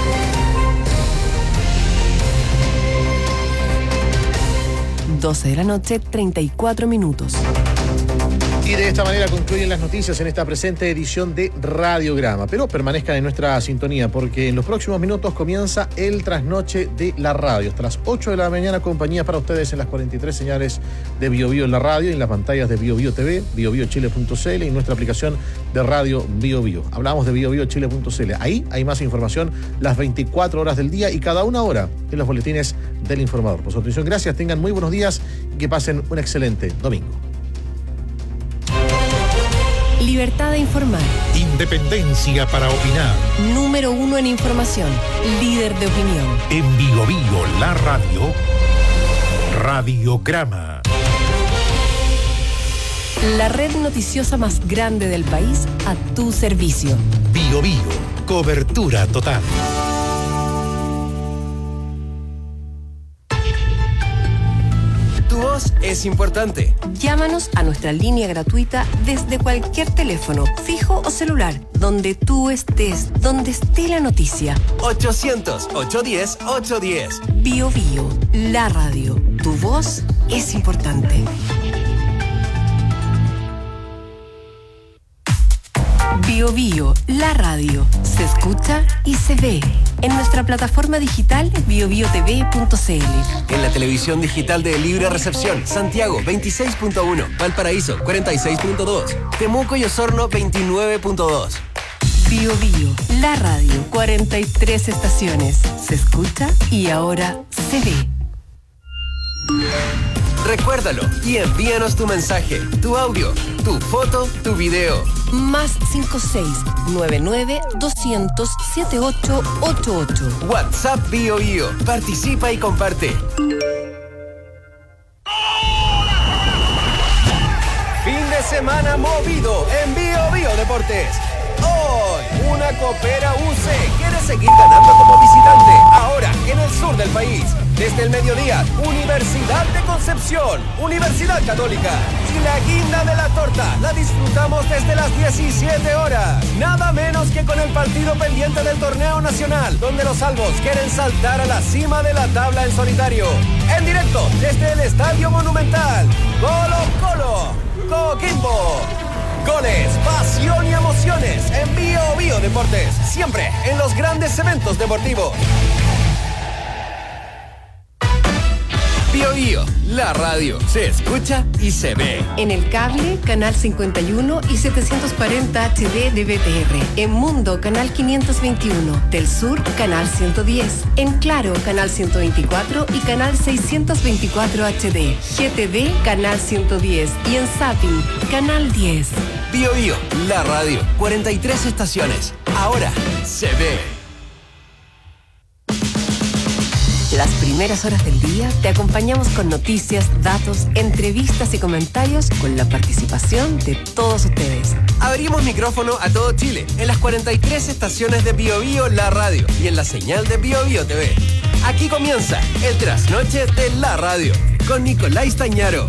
doce de la noche, treinta y cuatro minutos. Y de esta manera concluyen las noticias en esta presente edición de Radiograma. Pero permanezcan en nuestra sintonía porque en los próximos minutos comienza el trasnoche de la radio. Hasta las ocho de la mañana, compañía para ustedes en las cuarenta y tres señales de BioBio en la radio y en las pantallas de BioBio T V, biobiochile punto c l y nuestra aplicación de radio BioBio. Hablamos de biobiochile punto c l. Ahí hay más información las veinticuatro horas del día y cada una hora en los boletines del informador. Por su atención, gracias. Tengan muy buenos días y que pasen un excelente domingo. Libertad de informar. Independencia para opinar. Número uno en información. Líder de opinión. En BioBio, la radio. Radiograma. la red noticiosa más grande del país a tu servicio. Bio Bio, cobertura total. Tu voz es importante. Llámanos a nuestra línea gratuita desde cualquier teléfono, fijo o celular, donde tú estés, donde esté la noticia. ochocientos, ochocientos diez, ochocientos diez. Bio Bio, la radio. Tu voz es importante. Bio Bio, la radio. Se escucha y se ve. En nuestra plataforma digital bio bio t v punto c l. En la televisión digital de Libre Recepción, Santiago veintiséis punto uno, Valparaíso cuarenta y seis punto dos, Temuco y Osorno veintinueve punto dos. Bio Bio, la radio. cuarenta y tres estaciones. Se escucha y ahora se ve. Recuérdalo y envíanos tu mensaje, tu audio, tu foto, tu video. Más cinco seis nueve nueve doscientos setenta y ocho ochenta y ocho. WhatsApp Bio Bio. Participa y comparte. Fin de semana movido en Bio Bio Deportes. Hoy, una Copera U C quiere seguir ganando como visitante, ahora en el sur del país. Desde el mediodía, Universidad de Concepción, Universidad Católica. Y la guinda de la torta la disfrutamos desde las diecisiete horas. Nada menos que con el partido pendiente del torneo nacional, donde los albos quieren saltar a la cima de la tabla en solitario. En directo, desde el Estadio Monumental. Colo Colo, Coquimbo. Goles, pasión y emociones en Bio Bio Deportes. Siempre en los grandes eventos deportivos. Bio Bio, la radio. Se escucha y se ve. En el cable, canal cincuenta y uno y setecientos cuarenta H D de B T R. En Mundo, canal quinientos veintiuno. Del Sur, canal ciento diez. En Claro, canal ciento veinticuatro y canal seiscientos veinticuatro H D. G T V, canal ciento diez. Y en Zapping, canal diez. Bio Bio, la radio. cuarenta y tres estaciones. Ahora se ve. Las primeras horas del día te acompañamos con noticias, datos, entrevistas y comentarios con la participación de todos ustedes. Abrimos micrófono a todo Chile en las cuarenta y tres estaciones de Bio Bio, la radio y en la señal de Bio Bio T V. Aquí comienza el trasnoche de la radio con Nicolás Tañaro.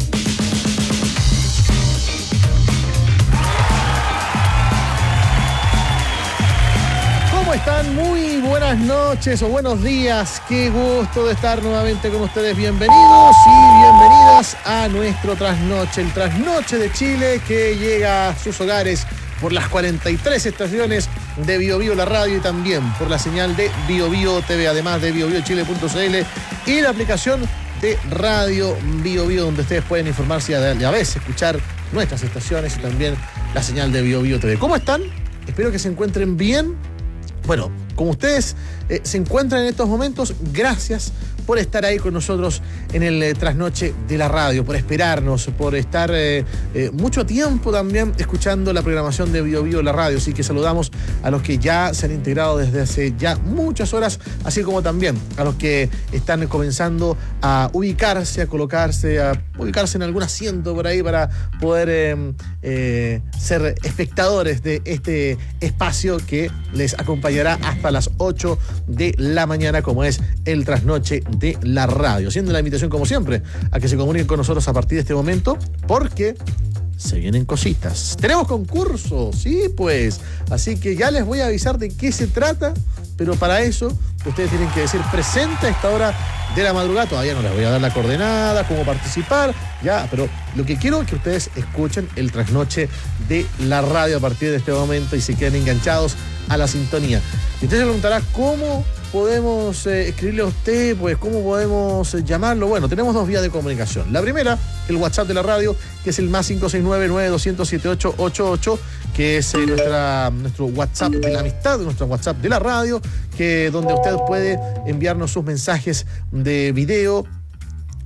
¿Cómo están? Muy buenas noches o buenos días. Qué gusto de estar nuevamente con ustedes. Bienvenidos y bienvenidas a nuestro trasnoche, el trasnoche de Chile que llega a sus hogares por las cuarenta y tres estaciones de Bio Bio, la radio, y también por la señal de Bio Bio T V, además de bio bio chile punto c l y la aplicación de Radio Bio Bio, donde ustedes pueden informarse y a, y a veces escuchar nuestras estaciones y también la señal de Bio Bio T V. ¿Cómo están? Espero que se encuentren bien. Bueno, como ustedes eh, se encuentran en estos momentos, gracias por estar ahí con nosotros en el eh, trasnoche de la radio, por esperarnos, por estar eh, eh, mucho tiempo también escuchando la programación de Bio Bio, la radio. Así que saludamos a los que ya se han integrado desde hace ya muchas horas, así como también a los que están comenzando a ubicarse, a colocarse, a ubicarse en algún asiento por ahí para poder eh, eh, ser espectadores de este espacio que les acompañará hasta las ocho de la mañana, como es el trasnoche de la radio. Haciendo la invitación, como siempre, a que se comuniquen con nosotros a partir de este momento, porque se vienen cositas. Tenemos concurso, sí, pues. Así que ya les voy a avisar de qué se trata, pero para eso ustedes tienen que decir presente a esta hora de la madrugada. Todavía no les voy a dar la coordenada, cómo participar, ya, pero lo que quiero es que ustedes escuchen el trasnoche de la radio a partir de este momento y se queden enganchados a la sintonía. Y usted se preguntará cómo podemos eh, escribirle a usted, pues cómo podemos eh, llamarlo. Bueno, tenemos dos vías de comunicación. La primera, el WhatsApp de la radio, que es el más cinco seis nueve, nueve dos cero siete ocho ocho ocho, que es eh, nuestra, nuestro WhatsApp de la amistad, nuestro WhatsApp de la radio, que donde usted puede enviarnos sus mensajes de video,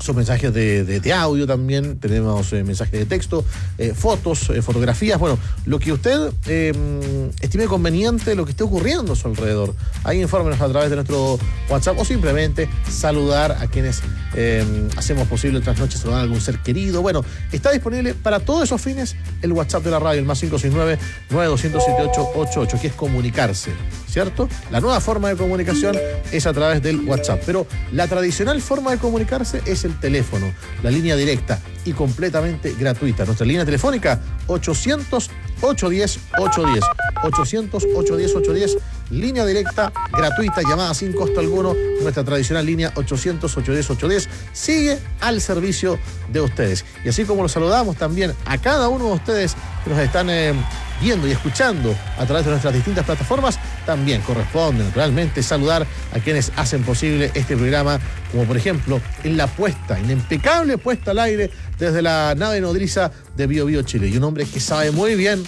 son mensajes de, de, de audio también, tenemos eh, mensajes de texto, eh, fotos, eh, fotografías, bueno, lo que usted eh, estime conveniente, lo que esté ocurriendo a su alrededor. Ahí infórmenos a través de nuestro WhatsApp o simplemente saludar a quienes eh, hacemos posible otras noches, saludar a algún ser querido. Bueno, está disponible para todos esos fines el WhatsApp de la radio, el más cinco seis nueve, nueve dos cero siete ocho ocho ocho, que es comunicarse, ¿cierto? La nueva forma de comunicación es a través del WhatsApp, pero la tradicional forma de comunicarse es el teléfono, la línea directa y completamente gratuita. Nuestra línea telefónica ochocientos, ochocientos diez, ochocientos diez. ochocientos, ochocientos diez, ochocientos diez. Línea directa, gratuita, llamada sin costo alguno. Nuestra tradicional línea ochocientos, ochocientos diez, ochocientos diez sigue al servicio de ustedes. Y así como los saludamos también a cada uno de ustedes que nos están eh, viendo y escuchando a través de nuestras distintas plataformas, también corresponde naturalmente saludar a quienes hacen posible este programa, como por ejemplo en la puesta, en la impecable puesta al aire desde la nave nodriza de Bio Bio Chile. Y un hombre que sabe muy bien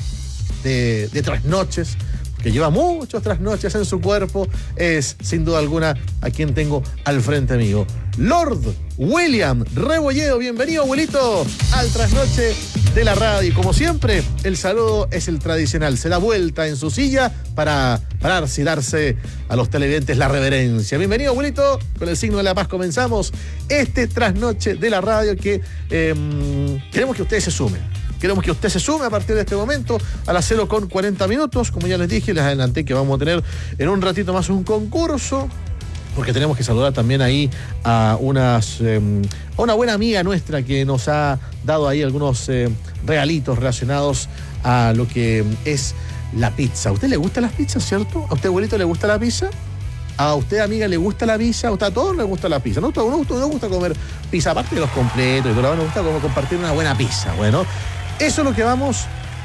de, de trasnoches, que lleva muchas trasnoches en su cuerpo, es sin duda alguna a quien tengo al frente mío. Lord William Rebolledo, bienvenido, abuelito, al trasnoche de la radio. Y como siempre, el saludo es el tradicional. Se da vuelta en su silla para pararse y darse a los televidentes la reverencia. Bienvenido, abuelito. Con el signo de la paz comenzamos este trasnoche de la radio que eh, queremos que ustedes se sumen. Queremos que usted se sume a partir de este momento a las cero con cuarenta minutos. Como ya les dije, les adelanté que vamos a tener en un ratito más un concurso, porque tenemos que saludar también ahí a, unas, eh, a una buena amiga nuestra que nos ha dado ahí algunos eh, regalitos relacionados a lo que es la pizza. ¿A usted le gustan las pizzas, cierto? ¿A usted, abuelito, le gusta la pizza? ¿A usted, amiga, le gusta la pizza? ¿A usted, a todos les gusta la pizza? ¿No? ¿A uno nos gusta comer pizza aparte de los completos? Y todo, nos gusta como compartir una buena pizza. Bueno, eso es lo que vamos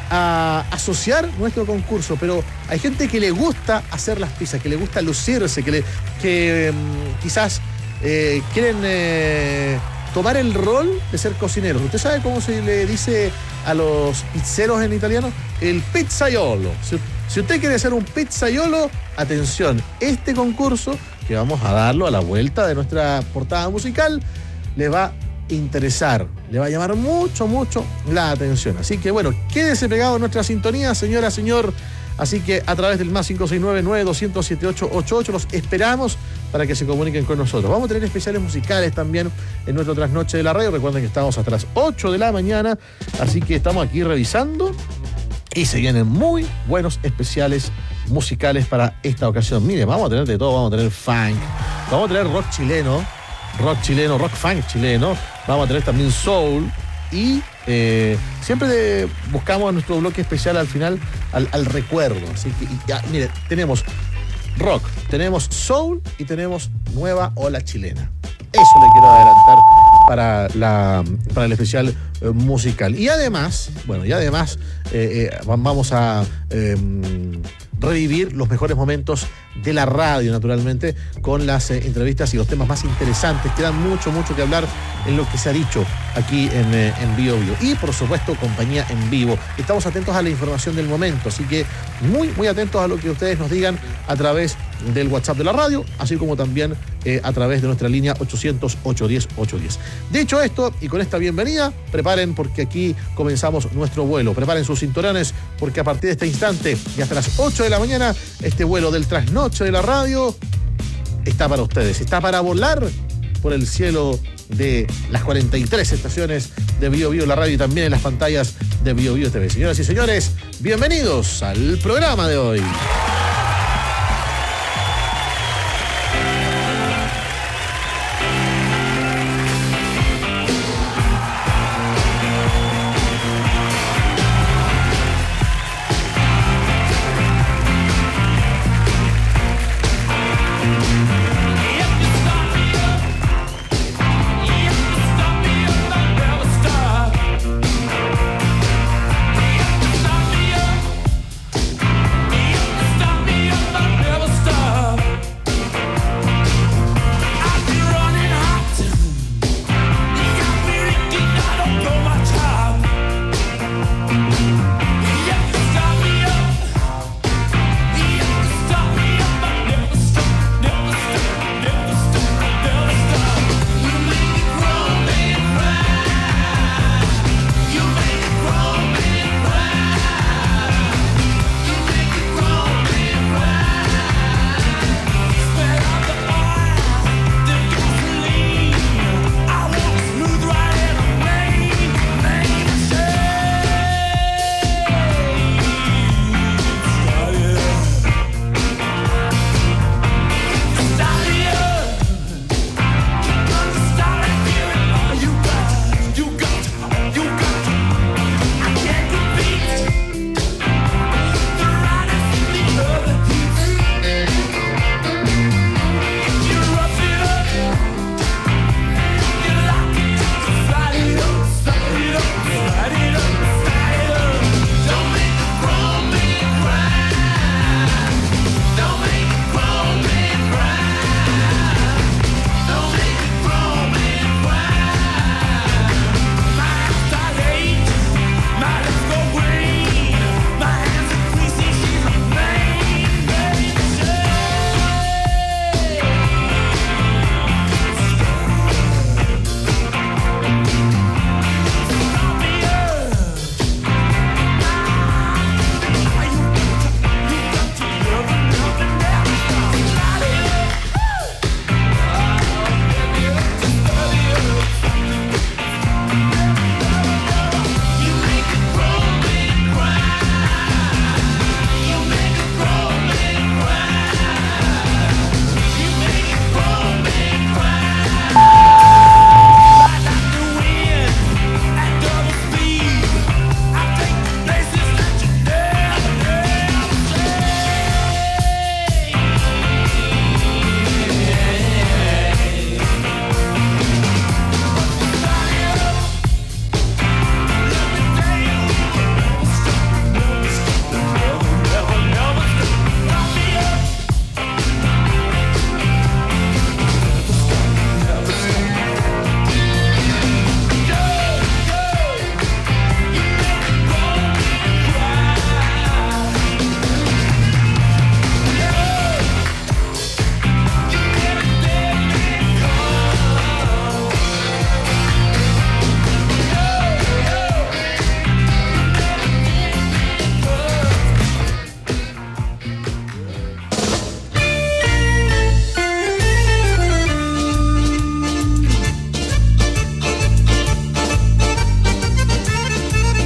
a asociar nuestro concurso, pero hay gente que le gusta hacer las pizzas, que le gusta lucirse, que, le, que um, quizás eh, quieren eh, tomar el rol de ser cocineros. ¿Usted sabe cómo se le dice a los pizzeros en italiano? El pizzaiolo. Si, si usted quiere ser un pizzaiolo, atención, este concurso, que vamos a darlo a la vuelta de nuestra portada musical, le va a interesar, le va a llamar mucho, mucho la atención. Así que bueno, quédese pegado en nuestra sintonía, señora, señor. Así que a través del más cinco seis nueve, nueve dos cero siete ocho ocho ocho los esperamos para que se comuniquen con nosotros. Vamos a tener especiales musicales también en nuestro trasnoche de la radio. Recuerden que estamos hasta las ocho de la mañana, así que estamos aquí revisando y se vienen muy buenos especiales musicales para esta ocasión. Mire, vamos a tener de todo, vamos a tener funk, vamos a tener rock chileno, rock chileno, rock funk chileno, vamos a tener también soul y eh, siempre de, buscamos nuestro bloque especial al final al, al recuerdo. Así que, y ya, mire, tenemos rock, tenemos soul y tenemos nueva ola chilena. Eso le quiero adelantar para, la, para el especial eh, musical. Y además, bueno, y además eh, eh, vamos a eh, revivir los mejores momentos de la radio, naturalmente, con las eh, entrevistas y los temas más interesantes. Queda mucho, mucho que hablar en lo que se ha dicho aquí en, eh, en Bio Bio. Y, por supuesto, compañía en vivo. Estamos atentos a la información del momento, así que muy, muy atentos a lo que ustedes nos digan a través del WhatsApp de la radio, así como también eh, a través de nuestra línea ochocientos, ochocientos diez, ochocientos diez. Dicho esto, y con esta bienvenida, preparen porque aquí comenzamos nuestro vuelo. Preparen sus cinturones porque a partir de este instante y hasta las ocho de la mañana, este vuelo del trasnoche de la radio está para ustedes. Está para volar por el cielo de las cuarenta y tres estaciones de Bio Bio la radio y también en las pantallas de Bio Bio T V. Señoras y señores, bienvenidos al programa de hoy. Stop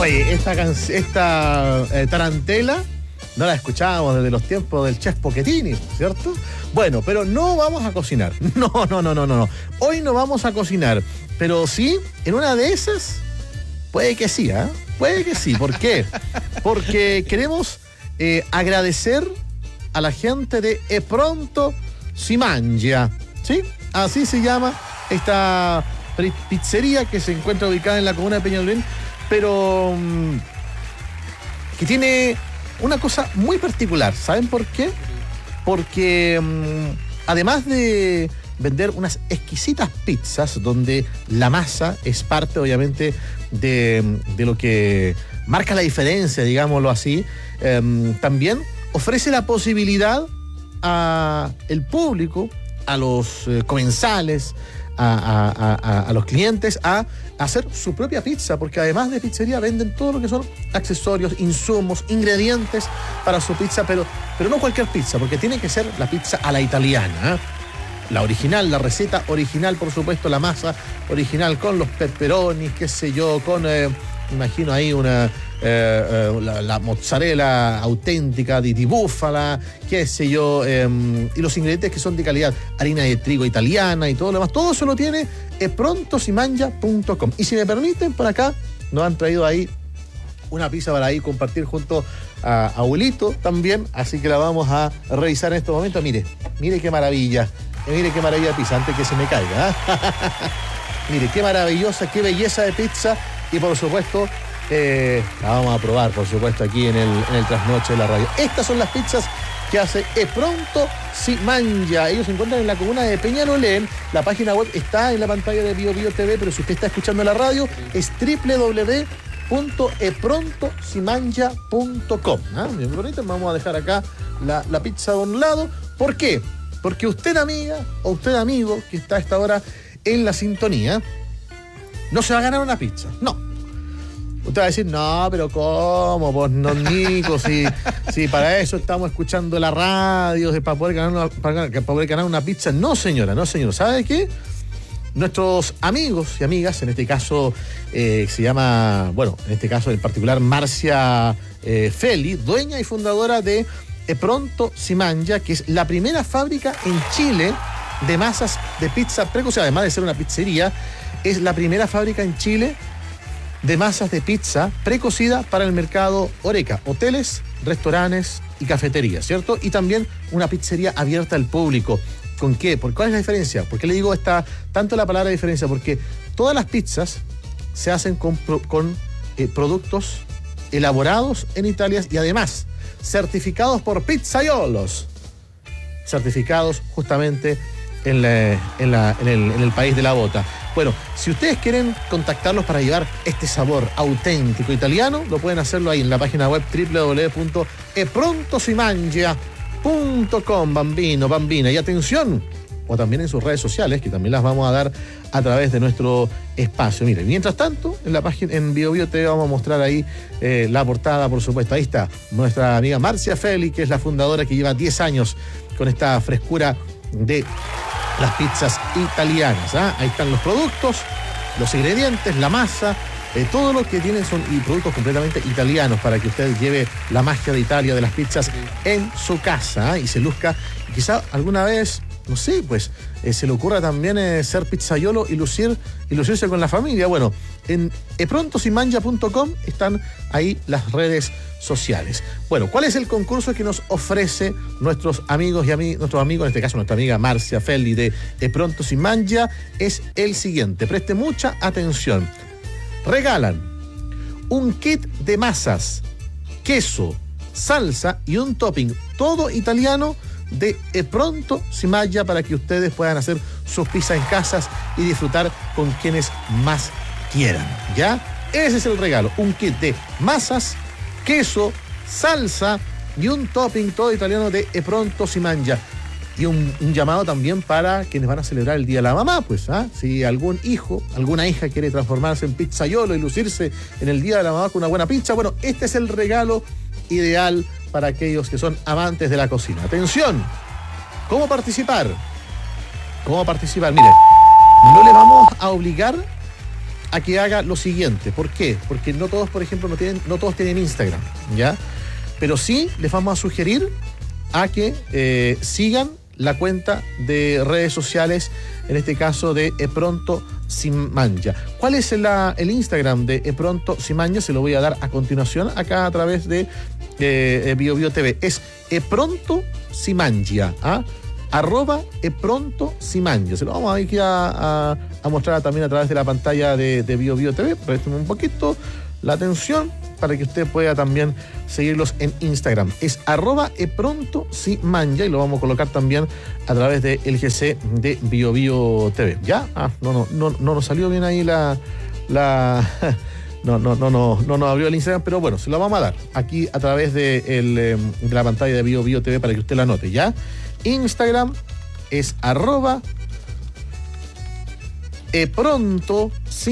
Oye, esta, can- esta eh, tarantela no la escuchábamos desde los tiempos del chef Pochettini, ¿cierto? Bueno, pero no vamos a cocinar. No, no, no, no, no, no. Hoy no vamos a cocinar. Pero sí, en una de esas, puede que sí, ¿eh? Puede que sí. ¿Por qué? Porque queremos eh, agradecer a la gente de Epronto Si Mangia, ¿sí? Así se llama esta pizzería que se encuentra ubicada en la comuna de Peñalolén, pero mmm, que tiene una cosa muy particular. ¿Saben por qué? Porque mmm, además de vender unas exquisitas pizzas donde la masa es parte, obviamente, de, de lo que marca la diferencia, digámoslo así, eh, también ofrece la posibilidad a el público, a los eh, comensales, a, a, a, a los clientes a hacer su propia pizza, porque además de pizzería venden todo lo que son accesorios, insumos, ingredientes para su pizza, pero, pero no cualquier pizza, porque tiene que ser la pizza a la italiana, ¿eh? La original, la receta original, por supuesto, la masa original con los pepperonis, qué sé yo, con, eh, imagino ahí una, eh, eh, la, la mozzarella auténtica di, di búfala, qué sé yo, eh, y los ingredientes que son de calidad, harina de trigo italiana y todo lo demás, todo eso lo tiene eprontosimanja punto com. Y si me permiten, por acá nos han traído ahí una pizza para ahí compartir junto a abuelito también, así que la vamos a revisar en este momento. Mire, mire qué maravilla. Mire qué maravilla de pizza, antes que se me caiga. ¿eh? Mire, qué maravillosa, qué belleza de pizza. Y por supuesto, eh, la vamos a probar, por supuesto, aquí en el, en el Trasnoche de la radio. Estas son las pizzas que hace Epronto Si Mangia. Ellos se encuentran en la comuna de Peñalolén. La página web está en la pantalla de Bio Bio T V, pero si usted está escuchando la radio, es doble u doble u doble u punto eprontosimanja punto com. ¿eh? Vamos a dejar acá la, la pizza de un lado. ¿Por qué? Porque usted, amiga, o usted, amigo, que está a esta hora en la sintonía, no se va a ganar una pizza. No. Usted va a decir, no, pero ¿cómo? Pues no, Nico, si, si para eso estamos escuchando la radio, para poder ganar una, para, para poder ganar una pizza. No, señora, no, señor. ¿Sabe qué? Nuestros amigos y amigas, en este caso eh, se llama, bueno, en este caso en particular Marcia eh, Feli, dueña y fundadora de Epronto Si Mangia, que es la primera fábrica en Chile de masas de pizza precocida, además de ser una pizzería, es la primera fábrica en Chile de masas de pizza precocida para el mercado Horeca, hoteles, restaurantes y cafeterías, ¿cierto? Y también una pizzería abierta al público. ¿Con qué? ¿Por cuál es la diferencia? ¿Por qué le digo esta, tanto la palabra diferencia? Porque todas las pizzas se hacen con, con eh, productos elaborados en Italia y además certificados por Pizzaiolos, certificados justamente en, la, en, la, en, el, en el país de la bota. Bueno, si ustedes quieren contactarlos para llevar este sabor auténtico italiano, lo pueden hacerlo ahí en la página web doble u doble u doble u punto eprontosimanja punto com, bambino, bambina. Y atención, o también en sus redes sociales, que también las vamos a dar a través de nuestro espacio. Miren, mientras tanto, en la página, en Bio Bio T V vamos a mostrar ahí eh, la portada, por supuesto. Ahí está nuestra amiga Marcia Feli, que es la fundadora que lleva diez años con esta frescura de las pizzas italianas. ¿eh? Ahí están los productos, los ingredientes, la masa, eh, todo lo que tienen son y productos completamente italianos para que usted lleve la magia de Italia de las pizzas en su casa ¿eh? y se luzca. Quizá alguna vez, no sé, pues eh, se le ocurra también eh, ser pizzaiolo y lucir y lucirse con la familia. Bueno, en eprontosimanja punto com están ahí las redes sociales. Bueno, ¿cuál es el concurso que nos ofrece nuestros amigos y ami- nuestros amigos, en este caso nuestra amiga Marcia Feli de Epronto Si Mangia? Es el siguiente, preste mucha atención. Regalan un kit de masas, queso, salsa y un topping todo italiano de Epronto Si Mangia para que ustedes puedan hacer sus pizzas en casas y disfrutar con quienes más quieran, ¿ya? Ese es el regalo, un kit de masas, queso, salsa y un topping todo italiano de Epronto Si Mangia. Y un, un llamado también para quienes van a celebrar el Día de la Mamá, pues, ¿ah? Si algún hijo, alguna hija quiere transformarse en pizzaiolo y lucirse en el Día de la Mamá con una buena pizza, bueno, este es el regalo ideal para aquellos que son amantes de la cocina. Atención, ¿cómo participar? ¿Cómo participar? Mire, no le vamos a obligar a que haga lo siguiente. ¿Por qué? Porque no todos, por ejemplo, no tienen, no todos tienen Instagram, ¿ya? Pero sí les vamos a sugerir a que eh, sigan la cuenta de redes sociales, en este caso de Epronto Simanja. ¿Cuál es la, el Instagram de Epronto Simanja? Se lo voy a dar a continuación acá a través de eh, Bio Bio T V. Es Epronto Simanja, ¿ah? Arroba Epronto Simanja. Se lo vamos a, aquí a, a, a mostrar también a través de la pantalla de, de Bio Bio T V. Présteme un poquito la atención para que usted pueda también seguirlos en Instagram. Es arroba Epronto Simanja y lo vamos a colocar también a través del G C de Bio Bio T V. ¿Ya? Ah, no, no, no, no nos salió bien ahí la... la no, no, no, no, no nos abrió el Instagram, pero bueno, se lo vamos a dar aquí a través de, el, de la pantalla de Bio Bio T V para que usted la anote, ¿ya? Instagram es arroba Epronto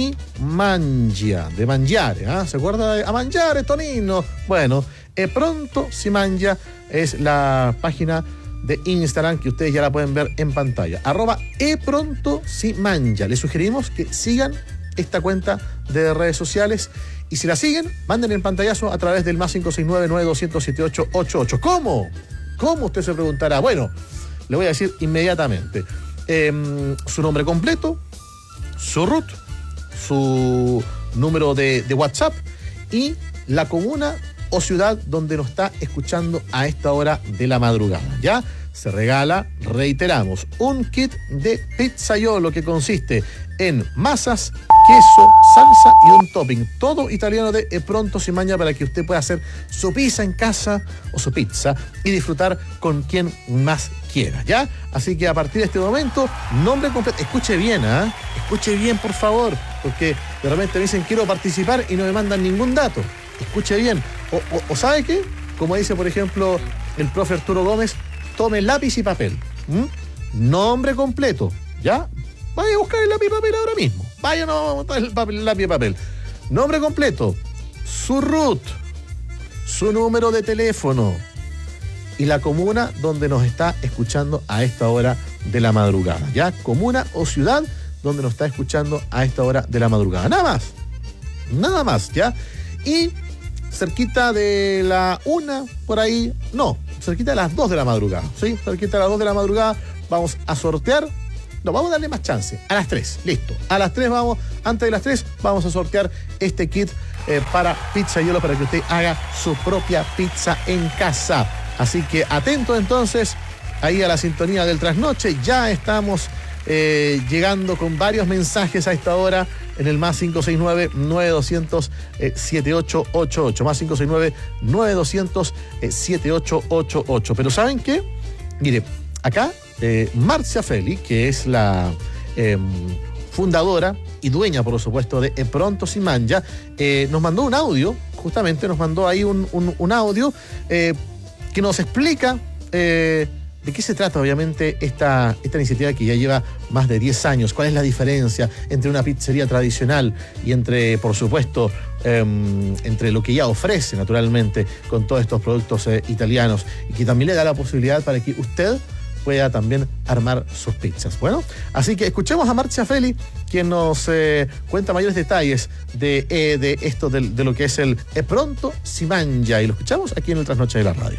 Simanja, de mangiare, ¿eh? ¿Se acuerda de a mangiare, Tonino? Bueno, Epronto Simanja es la página de Instagram que ustedes ya la pueden ver en pantalla. Arroba Epronto Simanja. Les sugerimos que sigan esta cuenta de redes sociales y si la siguen, manden el pantallazo a través del más cinco seis nueve, nueve dos cero cero, siete ocho ocho ocho. ¿Cómo? ¿Cómo? Usted se preguntará. Bueno, le voy a decir inmediatamente. Eh, su nombre completo, su R U T, su número de, de WhatsApp y la comuna o ciudad donde nos está escuchando a esta hora de la madrugada. ¿Ya? Se regala, reiteramos, un kit de pizzaiolo que consiste en masas, queso, salsa y un topping. Todo italiano de Epronto Simanja para que usted pueda hacer su pizza en casa o su pizza y disfrutar con quien más quiera, ¿ya? Así que a partir de este momento, nombre completo. Escuche bien, ¿ah? ¿eh? Escuche bien, por favor, porque de repente me dicen quiero participar y no me mandan ningún dato. Escuche bien. O, o, o ¿sabe qué? Como dice, por ejemplo, el profe Arturo Gómez, tome lápiz y papel. ¿Mm? Nombre completo, ¿ya? Vaya a buscar el lápiz y papel ahora mismo. Vaya no, el, papel, el lápiz y papel. Nombre completo, su R U T, su número de teléfono y la comuna donde nos está escuchando a esta hora de la madrugada. ¿Ya? Comuna o ciudad donde nos está escuchando a esta hora de la madrugada. Nada más. Nada más, ¿ya? Y cerquita de la una, por ahí, no, cerquita de las dos de la madrugada, ¿sí? Cerquita de las dos de la madrugada vamos a sortear. No, vamos a darle más chance. A las tres, listo. A las tres vamos, antes de las tres, vamos a sortear este kit eh, para pizzaiolo para que usted haga su propia pizza en casa. Así que atento entonces ahí a la sintonía del trasnoche. Ya estamos eh, llegando con varios mensajes a esta hora en el más cinco seis nueve, nueve dos cero cero, siete ocho ocho ocho. Más cinco seis nueve, nueve dos cero cero, siete ocho ocho ocho. Pero ¿saben qué? Mire, acá eh, Marcia Feli, que es la eh, fundadora y dueña, por supuesto, de Epronto Simanja, eh, nos mandó un audio, justamente nos mandó ahí un, un, un audio eh, que nos explica eh, de qué se trata, obviamente, esta, esta iniciativa que ya lleva más de diez años. ¿Cuál es la diferencia entre una pizzería tradicional y entre, por supuesto, eh, entre lo que ya ofrece, naturalmente, con todos estos productos eh, italianos y que también le da la posibilidad para que usted pueda también armar sus pizzas? Bueno, así que escuchemos a Marcia Feli, quien nos eh, cuenta mayores detalles de, eh, de esto, de, de lo que es el Epronto Simanja, y lo escuchamos aquí en el Trasnoche de la Radio.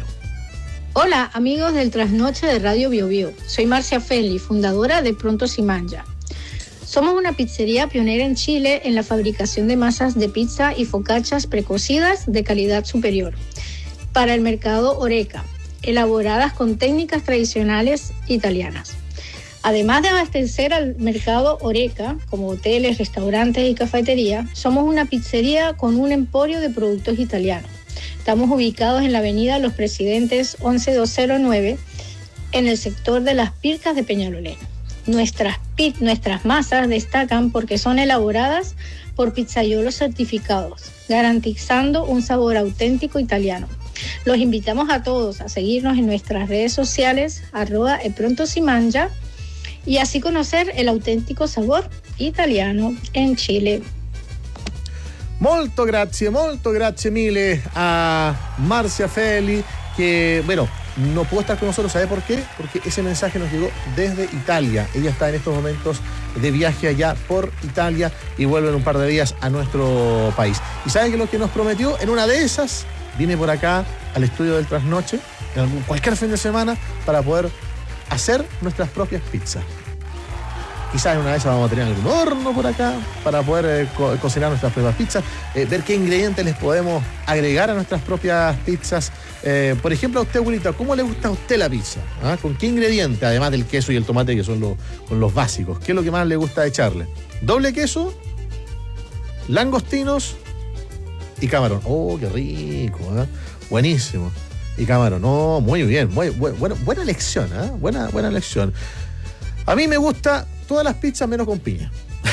Hola, amigos del Trasnoche de Radio Bio Bio. Soy Marcia Feli, fundadora de Epronto Simanja. Somos una pizzería pionera en Chile en la fabricación de masas de pizza y focaccias precocidas de calidad superior para el mercado Horeca, elaboradas con técnicas tradicionales italianas. Además de abastecer al mercado Horeca, como hoteles, restaurantes y cafeterías, somos una pizzería con un emporio de productos italianos. Estamos ubicados en la avenida Los Presidentes once mil doscientos nueve, en el sector de Las Pircas de Peñalolén. Nuestras, nuestras masas destacan porque son elaboradas por pizzaiolos certificados, garantizando un sabor auténtico italiano. Los invitamos a todos a seguirnos en nuestras redes sociales, arroba Epronto Simanja, y así conocer el auténtico sabor italiano en Chile. Molto grazie, molto grazie mille a Marcia Feli, que, bueno, no pudo estar con nosotros. ¿Sabe por qué? Porque ese mensaje nos llegó desde Italia. Ella está en estos momentos de viaje allá por Italia y vuelve en un par de días a nuestro país. Y saben que lo que nos prometió, en una de esas, viene por acá al estudio del Trasnoche, en algún, cualquier fin de semana, para poder hacer nuestras propias pizzas. Quizás en una de esas vamos a tener algún horno por acá para poder eh, co- cocinar nuestras propias pizzas, eh, ver qué ingredientes les podemos agregar a nuestras propias pizzas. Eh, por ejemplo, a usted, abuelita, ¿cómo le gusta a usted la pizza? ¿Ah? ¿Con qué ingrediente, además del queso y el tomate, que son los, son los básicos? ¿Qué es lo que más le gusta echarle? ¿Doble queso? ¿Langostinos? Y camarón. ¡Oh, qué rico! ¿eh? Buenísimo. Y camarón. No, muy bien. Muy, bu- bueno, buena elección, ¿eh? Buena, buena elección. A mí me gusta todas las pizzas menos con piña.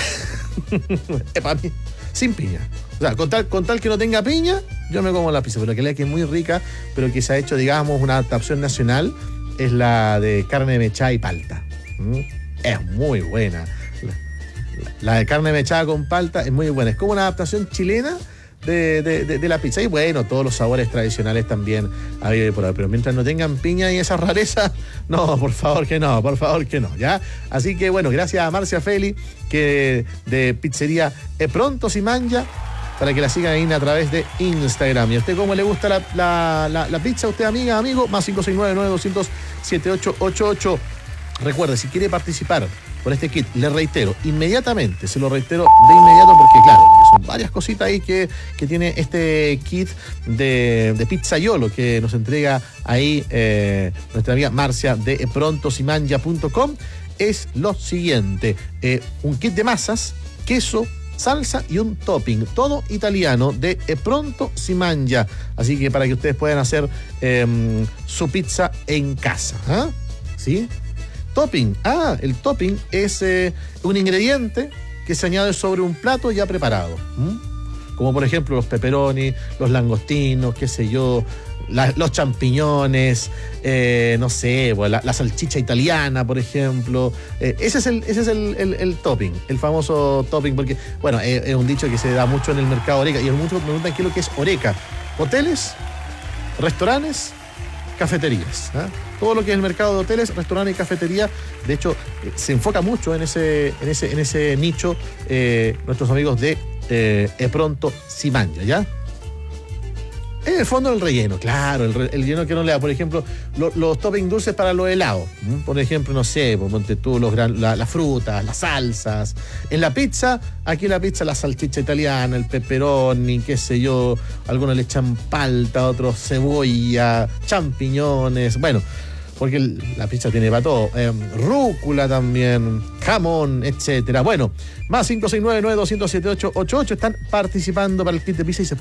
Para mí, sin piña. O sea, con tal, con tal que no tenga piña, yo me como la pizza. Pero que la que es muy rica, pero que se ha hecho, digamos, una adaptación nacional, es la de carne mechada y palta. ¿Mm? Es muy buena. La, la de carne mechada con palta es muy buena. Es como una adaptación chilena de, de, de, de la pizza. Y bueno, todos los sabores tradicionales también había por ahí. Pero mientras no tengan piña y esa rareza, no, por favor que no, por favor que no, ¿ya? Así que bueno, gracias a Marcia Feli, que de Pizzería E Pronto Si Mangia, para que la sigan ahí a través de Instagram. ¿Y a usted cómo le gusta la, la, la, la pizza? ¿Usted, amiga, amigo? Más cinco seis nueve, nueve dos cero cero, siete ocho ocho ocho. Recuerde, si quiere participar por este kit, le reitero, inmediatamente, se lo reitero de inmediato porque, claro, son varias cositas ahí que, que tiene este kit de, de Pizzaiolo que nos entrega ahí eh, nuestra amiga Marcia de prontosimanja punto com. Es lo siguiente, eh, un kit de masas, queso, salsa y un topping, todo italiano de E Pronto Si Mangia. Así que para que ustedes puedan hacer eh, su pizza en casa, ¿ah? ¿eh? ¿Sí? Topping. Ah, el topping es eh, un ingrediente que se añade sobre un plato ya preparado. ¿Mm? Como por ejemplo los pepperoni, los langostinos, qué sé yo, la, los champiñones, eh, no sé, bueno, la, la salchicha italiana, por ejemplo. Eh, ese es, el, ese es el, el, el topping, el famoso topping, porque, bueno, es, es un dicho que se da mucho en el mercado Oreca. Y muchos me preguntan qué es lo que es Oreca. Hoteles, restaurantes, cafeterías, ¿eh? Todo lo que es el mercado de hoteles, restaurantes y cafetería. De hecho, eh, se enfoca mucho en ese, en ese, en ese nicho eh, nuestros amigos de eh, E Pronto Si Mangia, ¿ya? En el fondo el relleno, claro, el, re, el relleno que no le da, por ejemplo, lo, los toppings dulces para los helados, ¿m? Por ejemplo, no sé, pues, ponte tú los gran, la, las frutas, las salsas. En la pizza, aquí en la pizza la salchicha italiana, el pepperoni, qué sé yo, algunos le echan palta, otros cebolla, champiñones, bueno, porque el, la pizza tiene para todo, eh, rúcula también, jamón, etcétera. Bueno, más cinco seis nueve, nueve dos cero cero, siete ocho ocho ocho están participando para el kit de pizza y se